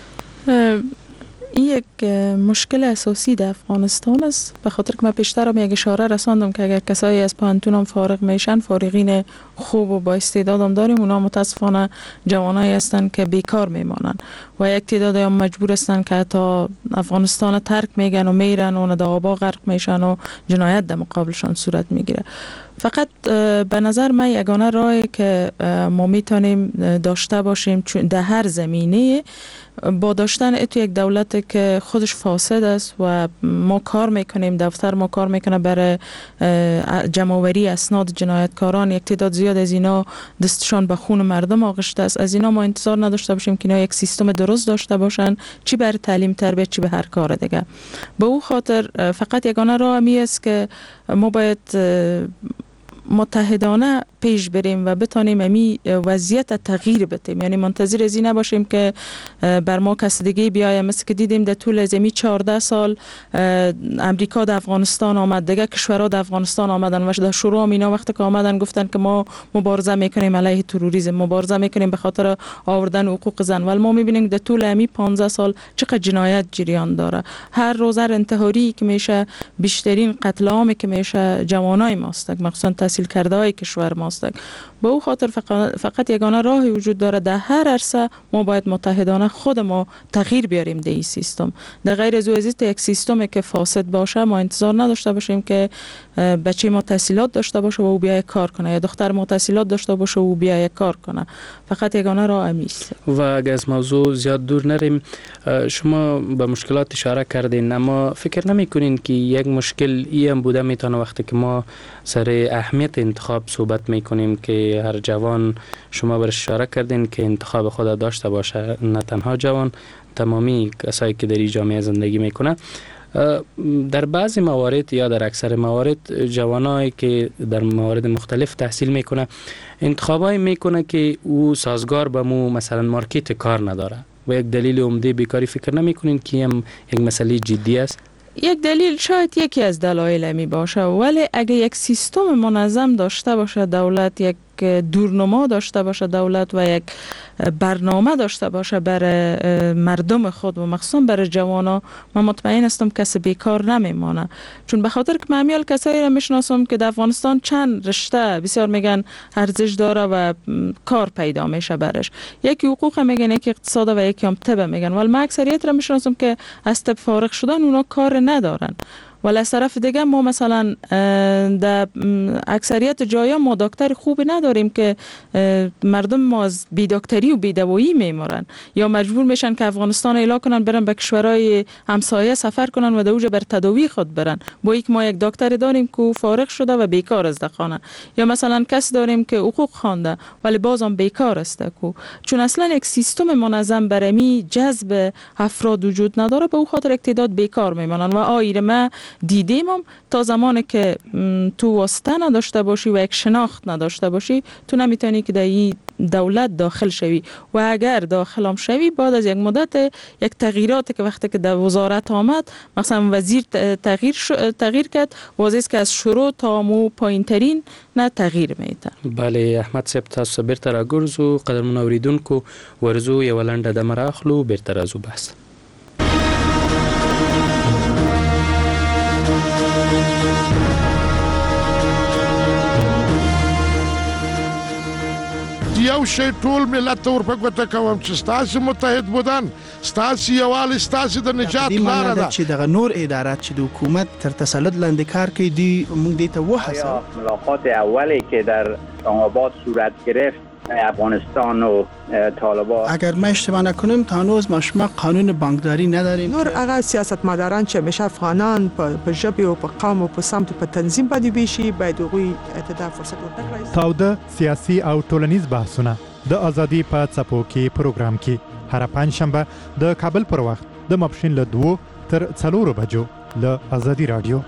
[SPEAKER 18] این یک مشکل اساسی در افغانستان است، به خاطر که من پیشتر هم یک اشاره رساندم که اگر کسایی از پانتون هم فارغ میشن، فارغین خوب و با استعداد هم داریم، اونا متاسفانه جوانایی هستند که بیکار میمانن و یک تعداد هم مجبور هستند که حتی افغانستان ترک میگن و میرن و در آبا غرق میشن و جنایت در مقابلشان صورت میگیره. فقط به نظر من یگانه راهی که ما میتونیم داشته باشیم در هر زمینه با داشتن تو یک دولت که خودش فاسد است و ما کار میکنیم، دفتر ما کار میکنه برای جمع‌آوری اسناد جنایتکاران، یک تعداد زیاد از اینا دستشان به خون مردم آغشته است. از اینا ما انتظار نداشته باشیم که اینا یک سیستم درست داشته باشن، چی برای تعلیم تربیت چی به هر کار دیگه. به او خاطر فقط یگانه راه می است که ما باید متحدانه پیش بریم و بتانیم امی وضعیت تغییر بدیم. یعنی منتظر از این نباشیم که بر ما کس دیگه بیاید، مثل که دیدیم در طول از امی 14 سال امریکا در افغانستان آمد، دیگه کشورها در افغانستان آمدن و در شروع هم اینا وقتی که آمدن گفتن که ما مبارزه میکنیم علیه تروریسم، مبارزه میکنیم به خاطر آوردن حقوق زن، ولی ما میبینیم در طول امی 15 سال چقدر جنایت جریان داره. هر روز هر انتحاری که میشه، بیشترین قتل عامی که میشه جوانای ماست، مخصوصا تحصیل کرده های کشور ماست. به او خاطر فقط یگانه راهی وجود داره، در هر عرصه ما باید متحدانه خود ما تغییر بیاریم در این سیستم. در غیر از یک سیستمی که فاسد باشه ما انتظار نداشته باشیم که بچه ما تحصیلات داشته باشه و او بیای کار کنه یا دختر ما تحصیلات داشته باشه و او بیای کار کنه. فقط یگانه راه امیست.
[SPEAKER 11] و اگه از موضوع زیاد دور نریم، شما به مشکلات اشاره کردین، اما فکر نمی‌کنین که یک مشکل ای هم بوده میتونه وقتی که ما سر اهمیت انتخاب صحبت میکنیم که هر جوان، شما برش اشاره کردین که انتخاب خود داشته باشه، نه تنها جوان، تمامی کسایی که در این جامعه زندگی میکنه. در بعضی موارد یا در اکثر موارد جوانایی که در موارد مختلف تحصیل میکنه انتخابایی میکنه که او سازگار به مو مثلا مارکت کار نداره و یک دلیل عمده بیکاری فکر نمیکنین که هم یک مسئله جدی است؟
[SPEAKER 18] یک دلیل شاید یکی از دلایل می باشه، ولی اگه یک سیستم منظم داشته باشه دولت، یک دورنما داشته باشه دولت و یک برنامه داشته باشه برای مردم خود و مخصوصا برای جوانا، من مطمئن هستم کسی بیکار نمیمانه. چون به خاطر که من کسایی را میشناسم که در افغانستان چند رشته بسیار میگن ارزش داره و کار پیدا میشه برش، یکی حقوق میگن، یکی اقتصاد و یکی هم طب میگن، ولی من اکثریت را میشناسم که از طب فارغ شدن اونا کار ندارن ولی از طرف دیگه ما مثلا در اکثریت جایا ما دکتر خوب نداریم که مردم ما از بی دکتری و بی دوایی میمرن یا مجبور میشن که افغانستان اعلام کنن برن به کشورهای همسایه سفر کنن و دوجه بر تداوی خود برن. با یک ما یک دکتر داریم که فارغ شده و بیکار است در خانه، یا مثلا کسی داریم که حقوق خوانده ولی بازم بیکار است کو، چون اصلا یک سیستم منظم برای جذب افراد وجود نداره، به او خاطر اقتداد بیکار میمانن. و آیره ما دیدیم تا زمانی که تو واسطه نداشته باشی و یک شناخت نداشته باشی تو نمیتونی که در این دولت داخل شوی، و اگر داخل هم شوی بعد از یک مدت یک تغییراتی که وقتی که در وزارت آمد مثلا وزیر تغییر کرد، واضح است که از شروع تا مو پایینترین نه تغییر میده.
[SPEAKER 11] بله احمد صاحب تاسو بیرته راګرځو قدرمن اوریدونکو ورزو یو لنډه د مراخلو بیرته راځو بس.
[SPEAKER 21] یو شی ټول ملت ته ورپګوته کوم چې ستاسو متحد بودن ستاسو یووالی ستاسو د نجات لاره ده
[SPEAKER 7] چې دغه نور ادارات چې د حکومت تر تسلط لاندې کار کوي دی موږ دې ته وحسن.
[SPEAKER 22] ملاقات اولی که در آباد صورت گرفت افغانستان و طالبان،
[SPEAKER 7] اگر ما اشتباه نکنیم تا هنوز ما قانون بانکداری نداریم.
[SPEAKER 23] نور هغه سیاستمداران چې همیشه افغانان په ژبه او په قوم او په سمت په تنظیم باندې بشي باید هغوی ته فرصت ورکړي.
[SPEAKER 6] تاوده سیاسي او ټولنیز بحثونه د ازادي په څپو کې پروګرام کې هر پنځشنبه د کابل پر وخت د ماپښین له 2 تر 4 بجو له ازادي رادیو.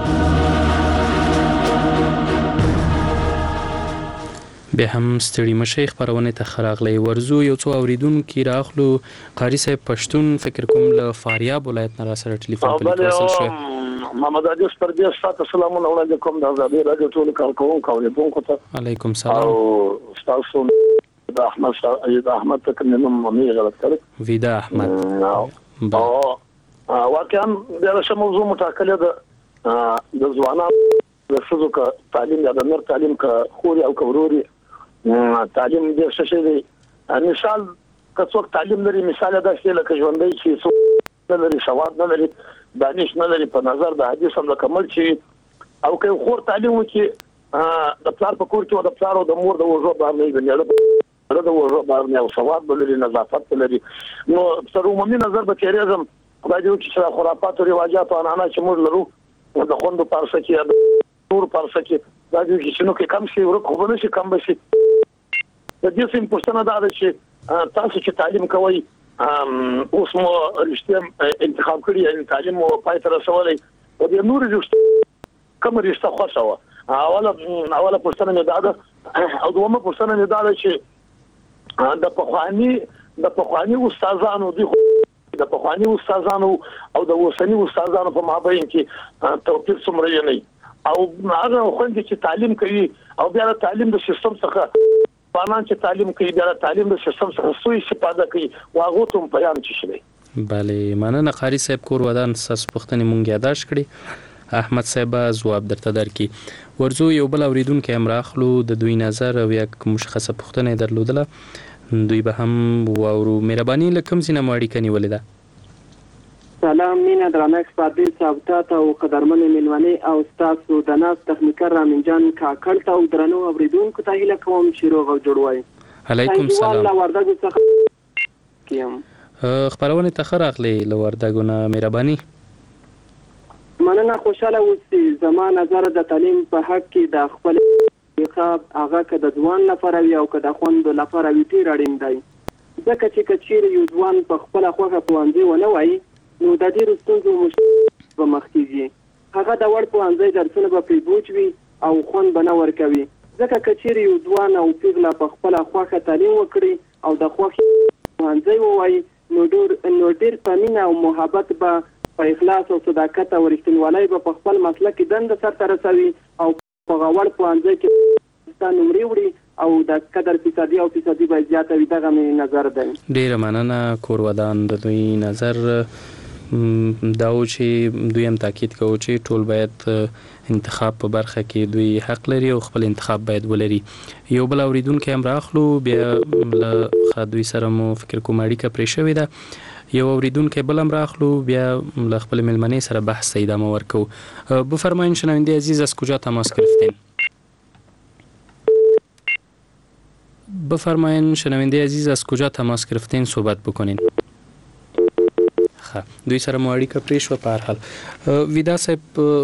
[SPEAKER 11] به هم ستړي مشي خبرونه ته خراغلی ورزو یو څو اوریدونکو راخلو. قاری صاحب پښتون فکر کوم له فاریاب ولایت نه را سره ټلیفون په تواصل شو.
[SPEAKER 24] محمد عادل پردیس تاسو سلام علیکم د ازادي رادیو ټول کارکونکو اوریدونکو ته
[SPEAKER 11] علیکم سلام.
[SPEAKER 24] او تاسو د احمد ته کوم مې غلط کړی
[SPEAKER 11] ویدا احمد
[SPEAKER 24] واقعا د رسم موضوع متأکله د ځوانانو د شذو کا تعلیم یا د نر تعلیم کا خوري او کوروري تعلیم د څه دی مثال کڅوک تعلیم لري مثال دا چې لکه ژوندۍ چې څو لري سواد نه لري دانش نه لري په نظر د حدیث هم کمل چې او که خور تعلیم وکي د پلار په کور کې او د پلار او د مور د وژو باندې غنیاله د وژو باندې او سواد لري نظافت لري نو تر عمومي نظر به تیریزم خدای دې چې خرافات او رواجات او عنعنات چې موږ لرو د خوندو پارسه کې نور پارسه کې دا چې شنو کې کم شي ورکو خو نه شي کم بشي. د دې سیم پښتنه دا ده چې تاسو چې تعلیم کوئ اوس مو رښتیا انتخاب کړی یعنی تعلیم مو پای ته رسولای او د نور رښتیا کوم رښتیا خوښه اوله پښتنه مې دا ده او دومره پښتنه مې دا ده چې د پخوانی استادانو د پخوانی استادانو او د اوسنی استادانو په مابین کې توپیر څومره نه او هغه خوندې چې تعلیم کوي او بیا تعلیم د سیستم څخه پانان چې تعلیم کوي بیا تعلیم د سیستم څخه سوی استفاده کوي واغه ته بیان چي.
[SPEAKER 11] بله مننه قاری صاحب کور ودان ساس پختنی مونږ یاداش کړی. احمد صاحب جواب درته درکې ورزو یو بل اوریدونکو امراخلو د دوی نظر او یک مشخصه پختنه درلودله دوی به هم وورو مهرباني لکم سینه ماړی کني ولیدا.
[SPEAKER 25] سلام مینا درانه اکسپادیل ثابتات او قدرمن منونی او تاسو د ناس تخنیکر رامین جان کاکل ته درنو اوریدونکو ته هیله کوم چې روغ او جوړوي.
[SPEAKER 11] علیکم سلام.
[SPEAKER 25] الله وردګو څخه کیم
[SPEAKER 11] خبرونه تخراغلی لوردګونه مهرباني.
[SPEAKER 25] مننه خوشاله اوسئ. زما نظر د تعلیم په حق کې د خپل انتخاب هغه که د ځوان لپاره وي او که د خوند لپاره وي ډیر اړین دی ځکه چې کچیر یو ځوان په خپل خوخه پوانځي ونه وای نو د ډیرو ستونزو مشکل به مخ کیږي. هغه د وړ پوهنځي درسونه به پرې بوج وي او خوند به نه ورکوي ځکه که چیرې یو ځوان او پیغله په خپله خوښه تعلیم وکړي او د خوښې پوهنځی ووایي نو ډېر په مینه او محبت به په اخلاص او صداقت او رښتینولۍ به په خپل مسلک کې دنده سرته رسوي او په هغه وړ پوهنځي کې ستا نمرې وړي او د قدر فیصدي او فیصدي به زیاته وي. دغه مې نظر دی.
[SPEAKER 11] ډېره مننه کور ودان د دوی نظر دا و چې دوی هم تاکید کوي چې ټول باید انتخاب په برخه کې دوی حق لري او خپل انتخاب باید ولري. یو بل اوریدونکو هم راخلو بیا له دوی سره مو فکر کوم اړیکه پرې شوې ده. یو اوریدونکو بلم راخلو بیا له خپل ملمنې سره بحث ادامه ورکو. بفرمایید شنونده عزیز از کجا تماس گرفتین؟ بفرمایید شنونده عزیز از کجا تماس گرفتین صحبت بکنین. دوی سره مو اړیکه پرې شوه. په هر حال ویدا صاحب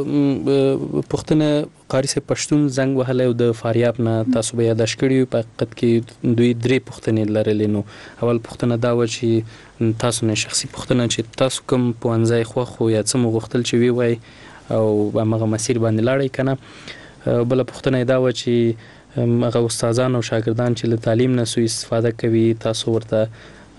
[SPEAKER 11] پښتنه قاری صاحب پښتون زنګ وهلی او د فاریاب نه تاسو به یاداش کړي په حقیقت کې دوی 3 پښتنې لرلې. نو اول پښتنه دا و چې تاسو نه شخصي پښتنه چې تاسو کوم پوهنځی خوښ یا څه مو غوښتل چې وی وای او هغه مسیر باندې لاړئ که نه. بله پښتنه دا و چې هغه استادان او شاګردان چې له تعلیم نه سوء استفاده کوي تاسو ورته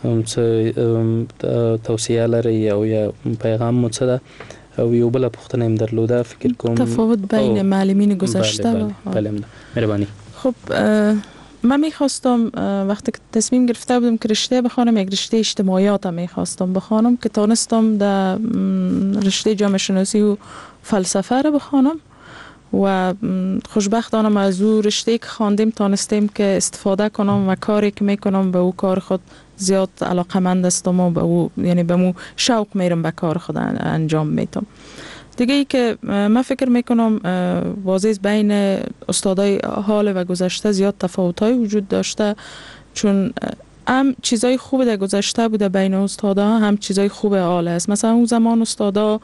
[SPEAKER 11] توصیه لري او یا پیغام مو څه ده؟ او یو بله پوښتنه هم درلوده فکر کوم
[SPEAKER 18] تفاوت بین معلمین گذشته.
[SPEAKER 11] بله مهربانی.
[SPEAKER 18] خب من میخواستم وقتی که تصمیم گرفته بودم که رشته بخوانم یک رشته اجتماعیات میخواستم بخوانم که تانستم در رشته جامعه شناسی و فلسفه رو بخوانم و خوشبختانم از او رشته که خواندیم تانستیم که استفاده کنم و کاری که میکنم به او کار خود زیاد علاقمند هستم و به او یعنی به مو شوق میرم به کار خود انجام میتم. دیگه ای که من فکر میکنم واضح بین استادای حال و گذشته زیاد تفاوت‌های وجود داشته، چون هم چیزای خوب در گذشته بوده بین استادا هم چیزای خوب حال است. مثلا اون زمان استادا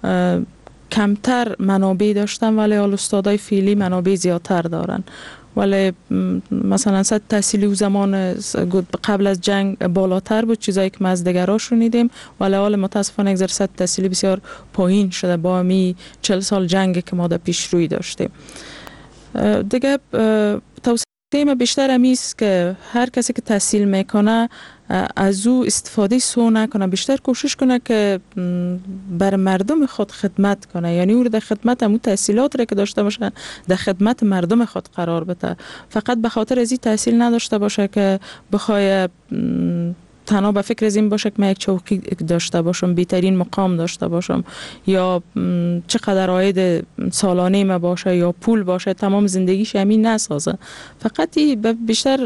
[SPEAKER 18] کمتر منابع داشتن ولی حال استادای فعلی منابع زیادتر دارن. ولی مثلا سطح تحصیلی او زمان قبل از جنگ بالاتر بود، چیزایی که ما از دیگرها شنیدیم، ولی حال متاسفانه یک ذره سطح تحصیلی بسیار پایین شده با می 40 سال جنگ که ما در پیش روی داشتیم. دیگه توصیه ما بیشتر امیست که هر کسی که تحصیل میکنه از او استفاده سو نکنه، بیشتر کوشش کنه که بر مردم خود خدمت کنه، یعنی او در خدمت همون تحصیلات را که داشته باشه در خدمت مردم خود قرار بده. فقط به خاطر از این تحصیل نداشته باشه که بخوای تنها به فکر از این باشه که من یک چوکی داشته باشم، بهترین مقام داشته باشم یا چقدر عاید سالانه ما باشه یا پول باشه، تمام زندگیش همین نسازه. فقط بیشتر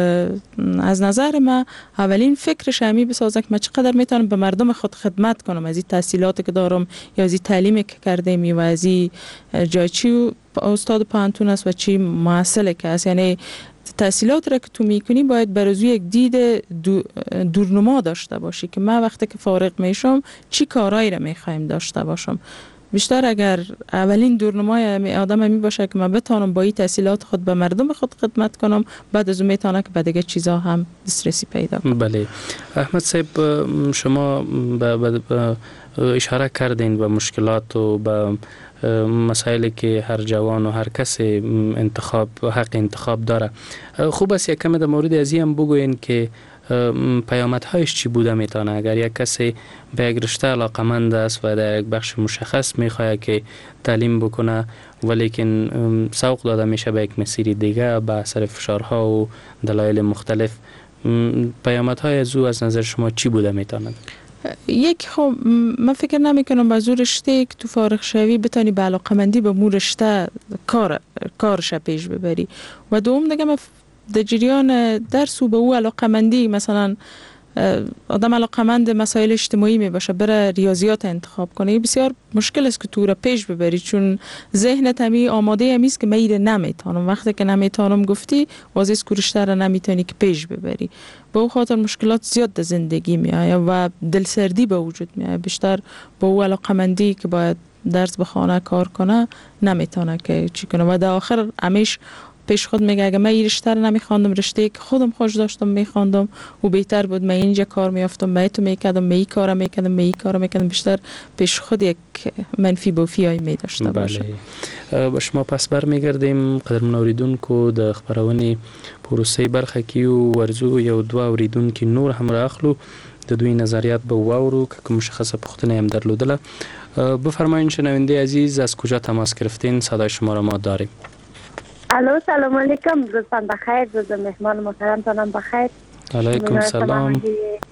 [SPEAKER 18] از نظر من اولین فکرش همین بسازه که من چقدر میتونم به مردم خود خدمت کنم از این تحصیلاتی که دارم یا از این تعلیمی که کردم و از این جای چی استاد پانتون است و چی محصل که است. یعنی تحصیلات را که تو میکنی باید برای یک دید دورنما داشته باشی که من وقتی که فارغ میشم چی کارایی را میخوایم داشته باشم. بیشتر اگر اولین دورنمای آدم می باشه که من بتونم با این تحصیلات خود به مردم خود خدمت کنم، بعد از اون میتونه که به دیگه چیزا هم دسترسی پیدا کنم.
[SPEAKER 11] بله احمد صاحب، شما اشاره کردین به مشکلات و به مسائلی که هر جوان و هر کس حق انتخاب داره. خوب است یک کم در مورد از این هم بگوین که پیامدهایش چی بوده میتونه اگر یک کسی به یک رشته علاقمند است و در یک بخش مشخص میخواد که تعلیم بکنه ولیکن سوق داده میشه به یک مسیر دیگه به اثر فشارها و دلایل مختلف، پیامدهای از او از نظر شما چی بوده میتونه؟
[SPEAKER 18] یک خب من فکر نمی کنم با زور رشته که تو فارغ شوی بتانی به علاقمندی به مو رشته کارش پیش ببری و دوم دیگه من در جریان درس و به او علاقمندی مثلا آدم علاقمند مسائل اجتماعی می باشه بره ریاضیات انتخاب کنه، بسیار مشکل است که تو را پیش ببری چون ذهنت همی آماده همیست که من ایره نمیتونم. وقتی که نمیتونم گفتی واضح است که رشته را نمیتونی که پیش ببری. به او خاطر مشکلات زیاد در زندگی می آید و دلسردی به وجود می آید. بیشتر با او علاقمندی که باید درس بخونه کار کنه نمیتونه که چی کنه و در آخر همیش پیش خود میگه اگه من این رشته رو نمیخواندم، رشته که خودم خوش داشتم میخواندم و بهتر بود من اینجا کار میافتم، من تو میکردم، من این کارو میکردم، من این کارو میکردم، بیشتر پیش خود یک منفی بوفیای میداشته باشه.
[SPEAKER 11] با شما پس برمیگردیم. قدرمن اوریدونکو د خبرونې پروسې برخه کې ورزو یو دوه اوریدونکو نور هم راخلو د دوی نظریات به واورو که کوم مشخصه پوښتنه هم درلودله. بفرمایید شنونده عزیز از کجا تماس گرفتین؟ صدای شما را ما داریم.
[SPEAKER 1] الو سلام علیکم، روزتان بخیر، روز مهمان محترمتانم بخیر.
[SPEAKER 11] علیکم سلام،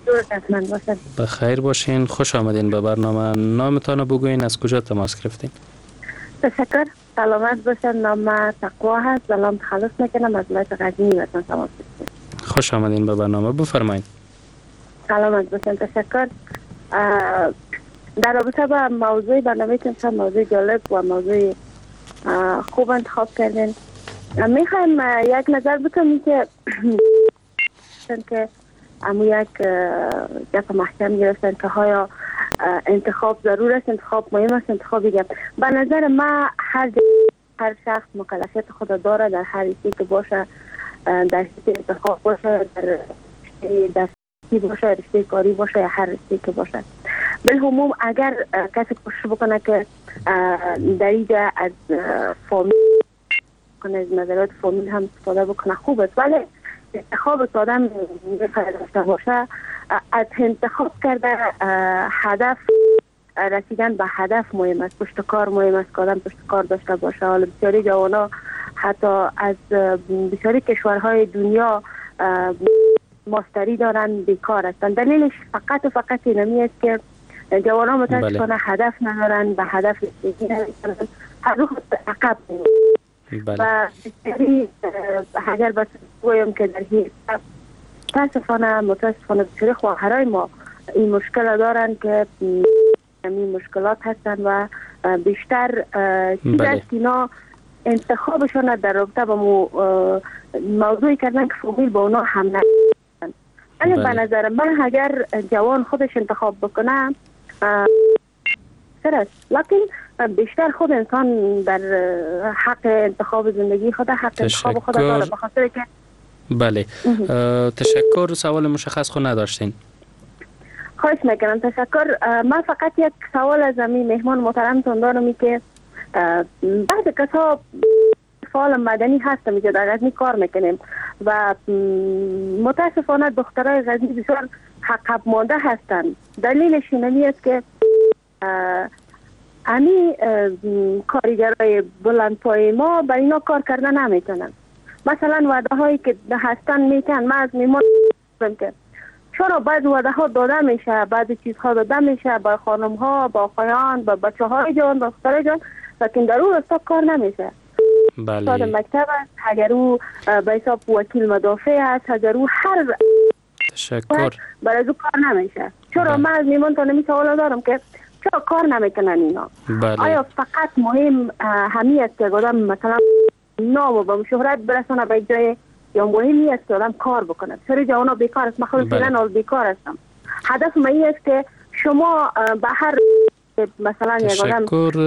[SPEAKER 11] بخیر باشین، خوش آمدین به برنامه. نامتان بگوین، از کجا تماس گرفتین؟
[SPEAKER 1] تشکر، سلامت باشین. نام تقوا هست، سلام تخلص میکنم از ولایت غزنی وطن تماس گرفتین.
[SPEAKER 11] خوش آمدین به برنامه، بفرمایید.
[SPEAKER 1] سلامت باشین. تشکر. در رابطه با موضوع برنامه‌تون موضوع جالب و موضوع خوب انتخاب کردین. میخوایم یک نظر بکنیم که یک گپ محکم گرفتن که های انتخاب ضرور است، انتخاب مهم است، انتخاب دیگه. به نظر ما هر شخص مکلفیت خود داره در هر چیزی که باشه، در رشته انتخاب باشه، در رشته باشه، رشته کاری باشه یا هر رشته که باشه. بالعموم اگر کسی کوشش بکنه که در اینجا از فامیل کنه، از نظرات فامیل هم استفاده بکنه خوب است، ولی انتخاب آدم میخواد داشته باشه، از انتخاب کرده هدف رسیدن به هدف مهم است، پشت کار مهم است که آدم پشت کار داشته باشه. حالا بسیاری جوانا حتی از بسیاری کشورهای دنیا ماستری دارن، بیکار هستن. دلیلش فقط و فقط اینمی است که جوانا متاسفانه هدف ندارن، به هدف رسیدن نمی‌تونن، هر روز عقب و بسیاری اگر بس گویم که در هیچ متاسفانه بسیاری خواهرای ما این مشکل دارن که این مشکلات هستن و بیشتر چیز است که اینا انتخابشون در رابطه با موضوعی کردن که فامیل با اونا هم نکنن. ولی به نظر من اگر جوان خودش انتخاب بکنه سر است، لیکن بیشتر خود انسان در حق انتخاب زندگی خود، حق انتخاب خود داره، بخاطر که
[SPEAKER 11] بله. تشکر. سوال مشخص خود نداشتین؟
[SPEAKER 1] خواهش میکنم. تشکر. من فقط یک سوال از این مهمان محترمتون دارم که بعضی کسا فعال مدنی هستم اینجا در غزنی کار میکنیم و متاسفانه دخترای غزنی بسیار عقب مانده هستن. دلیلش اینمی است که امی کارگرای بلندپای ما برای اینا کار کردن نمیتونن. مثلا وعده هایی که هستن میتن، من از میمان که چرا بعض وعده ها داده میشه، بعض چیزها داده میشه با خانم ها، با آقایان، با بچه های جان، با دخترای جان، لیکن در اون راستا کار نمیشه.
[SPEAKER 11] بله.
[SPEAKER 1] استاد مکتب است، اگر او به حساب وکیل مدافع است، اگر او هر
[SPEAKER 11] تشکر
[SPEAKER 1] برای او کار نمیشه. چرا من از میمان تا نمی سوال دارم که چرا کار نمیکنن اینا؟
[SPEAKER 11] بله.
[SPEAKER 1] آیا فقط مهم همی است که آدم مثلا نام و به شهرت برسانه به جای، یا مهمی است که آدم کار بکنه؟ چرا جوانا بیکار است؟ من خود فعلا بیکار هستم. هدف من است که شما به هر مثلا یک آدم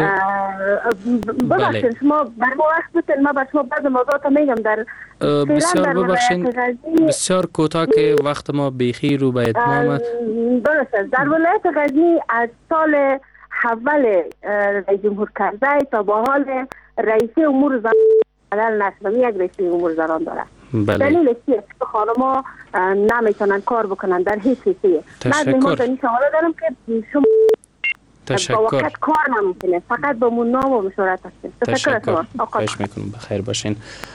[SPEAKER 1] ببخشید شما بر ما وقت بتن، من بر شما بعض موضوعات میگم در
[SPEAKER 11] بسیار ببخشید بسیار کوتاه که وقت ما بیخیر رو به اتمام.
[SPEAKER 1] درست است. در ولایت غزنی از سال اول رئیس جمهور کرزی تا به حال رئیس امور زنان بدل نشد، یک رئیس امور زنان داره.
[SPEAKER 11] بله.
[SPEAKER 1] دلیل چیه؟ خانم‌ها نمیتونن کار بکنن در هیچ چیزی.
[SPEAKER 11] تشکر.
[SPEAKER 1] من این سوال دارم که شما با وقت کار نمیکنه، فقط با من نام و مشورت هستیم.
[SPEAKER 11] تشکر. خواهش میکنم. بخیر باشین.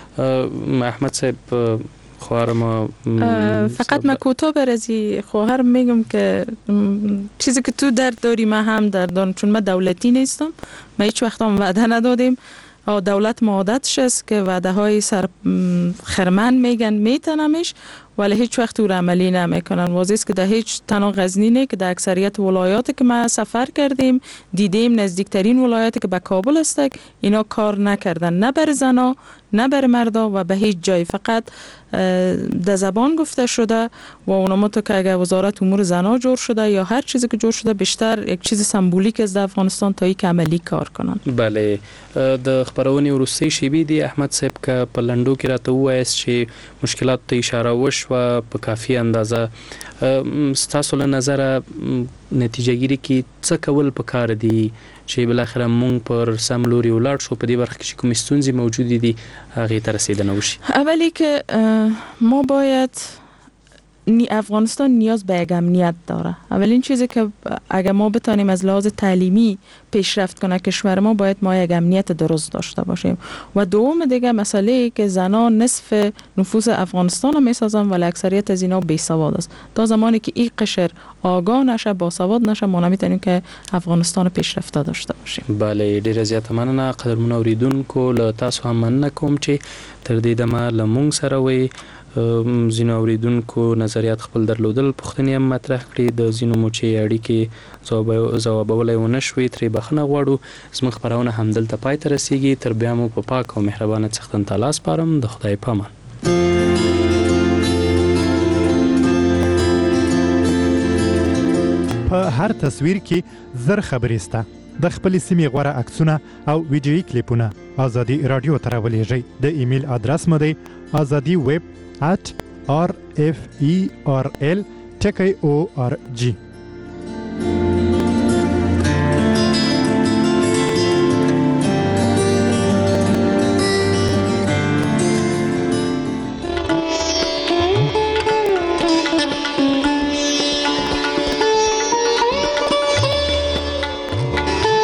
[SPEAKER 11] احمد صاحب خواهر ما
[SPEAKER 18] فقط من کوتاه برزی خواهر میگم که چیزی که تو درد داری من هم درد دارم، چون من دولتی نیستم، ما هیچ وقت هم وعده ندادیم. دولت ما عادتش است که وعده های سر خرمن میگن میتنمش، ولی هیچ وقت او عملی نمیکنن. واضح است که در هیچ تنها غزنی نه که در اکثریت ولایاتی که ما سفر کردیم دیدیم، نزدیکترین ولایاتی که به کابل است اینا کار نکردن، نه بر زنا نه بر مردا و به هیچ جای، فقط در زبان گفته شده و اونم تو که اگر وزارت امور زنا جور شده یا هر چیزی که جور شده بیشتر یک چیز سمبولیک از افغانستان تا یک عملی کار کنن.
[SPEAKER 11] بله. د خبرونې وروستۍ شیبې دی احمد صاحب که په لنډو کې راته ووایاست چې مشکلات ته اشاره وشوه په کافي اندازه، ستاسو له نظره نتیجه ګیري کې څه کول پکار دي چې بالاخره مونږ پر سم لوري ولاړ شو، په دې برخه کې چې کومې ستونزې موجودې دي هغې ته رسیدنه وشي؟
[SPEAKER 18] اولی که ما باید افغانستان نیاز به یک امنیت داره. اولین چیزی که اگر ما بتانیم از لحاظ تعلیمی پیشرفت کنه کشور ما، باید ما یک امنیت درست داشته باشیم. و دوم دیگه مسئله که زنان نصف نفوس افغانستان میسازن ولی اکثریت از اینا بی سواد است. تا زمانی که این قشر آگاه نشه، با سواد نشه، ما نمیتونیم که افغانستان پیشرفته داشته باشیم.
[SPEAKER 11] بله، ډیره زیاته مننه. قدرمنو اوریدونکو، له تاسو هم مننه کوم چې تر دې دمه له مونږ سره وئ. زینو اوریدونکو نظریات خپل درلودل پوښتنې هم مطرح کړې د زینو موچې اړیکې ځوابولای ونه شوې ترې بخښنه غواړو زموږ خپرونه همدلته پای ته رسیږي تر بیا مو په پاک او مهربانه څښتن ته لاس سپارم د خدای په امان
[SPEAKER 6] په هر تصویر کې زر خبرې سته د خپل سیمې غوړه عکسونه او ویډیويي کلیپونه ازادي رادیو ته راولېږئ د ایمیل ادرس مو دی azadiweb@rferl.org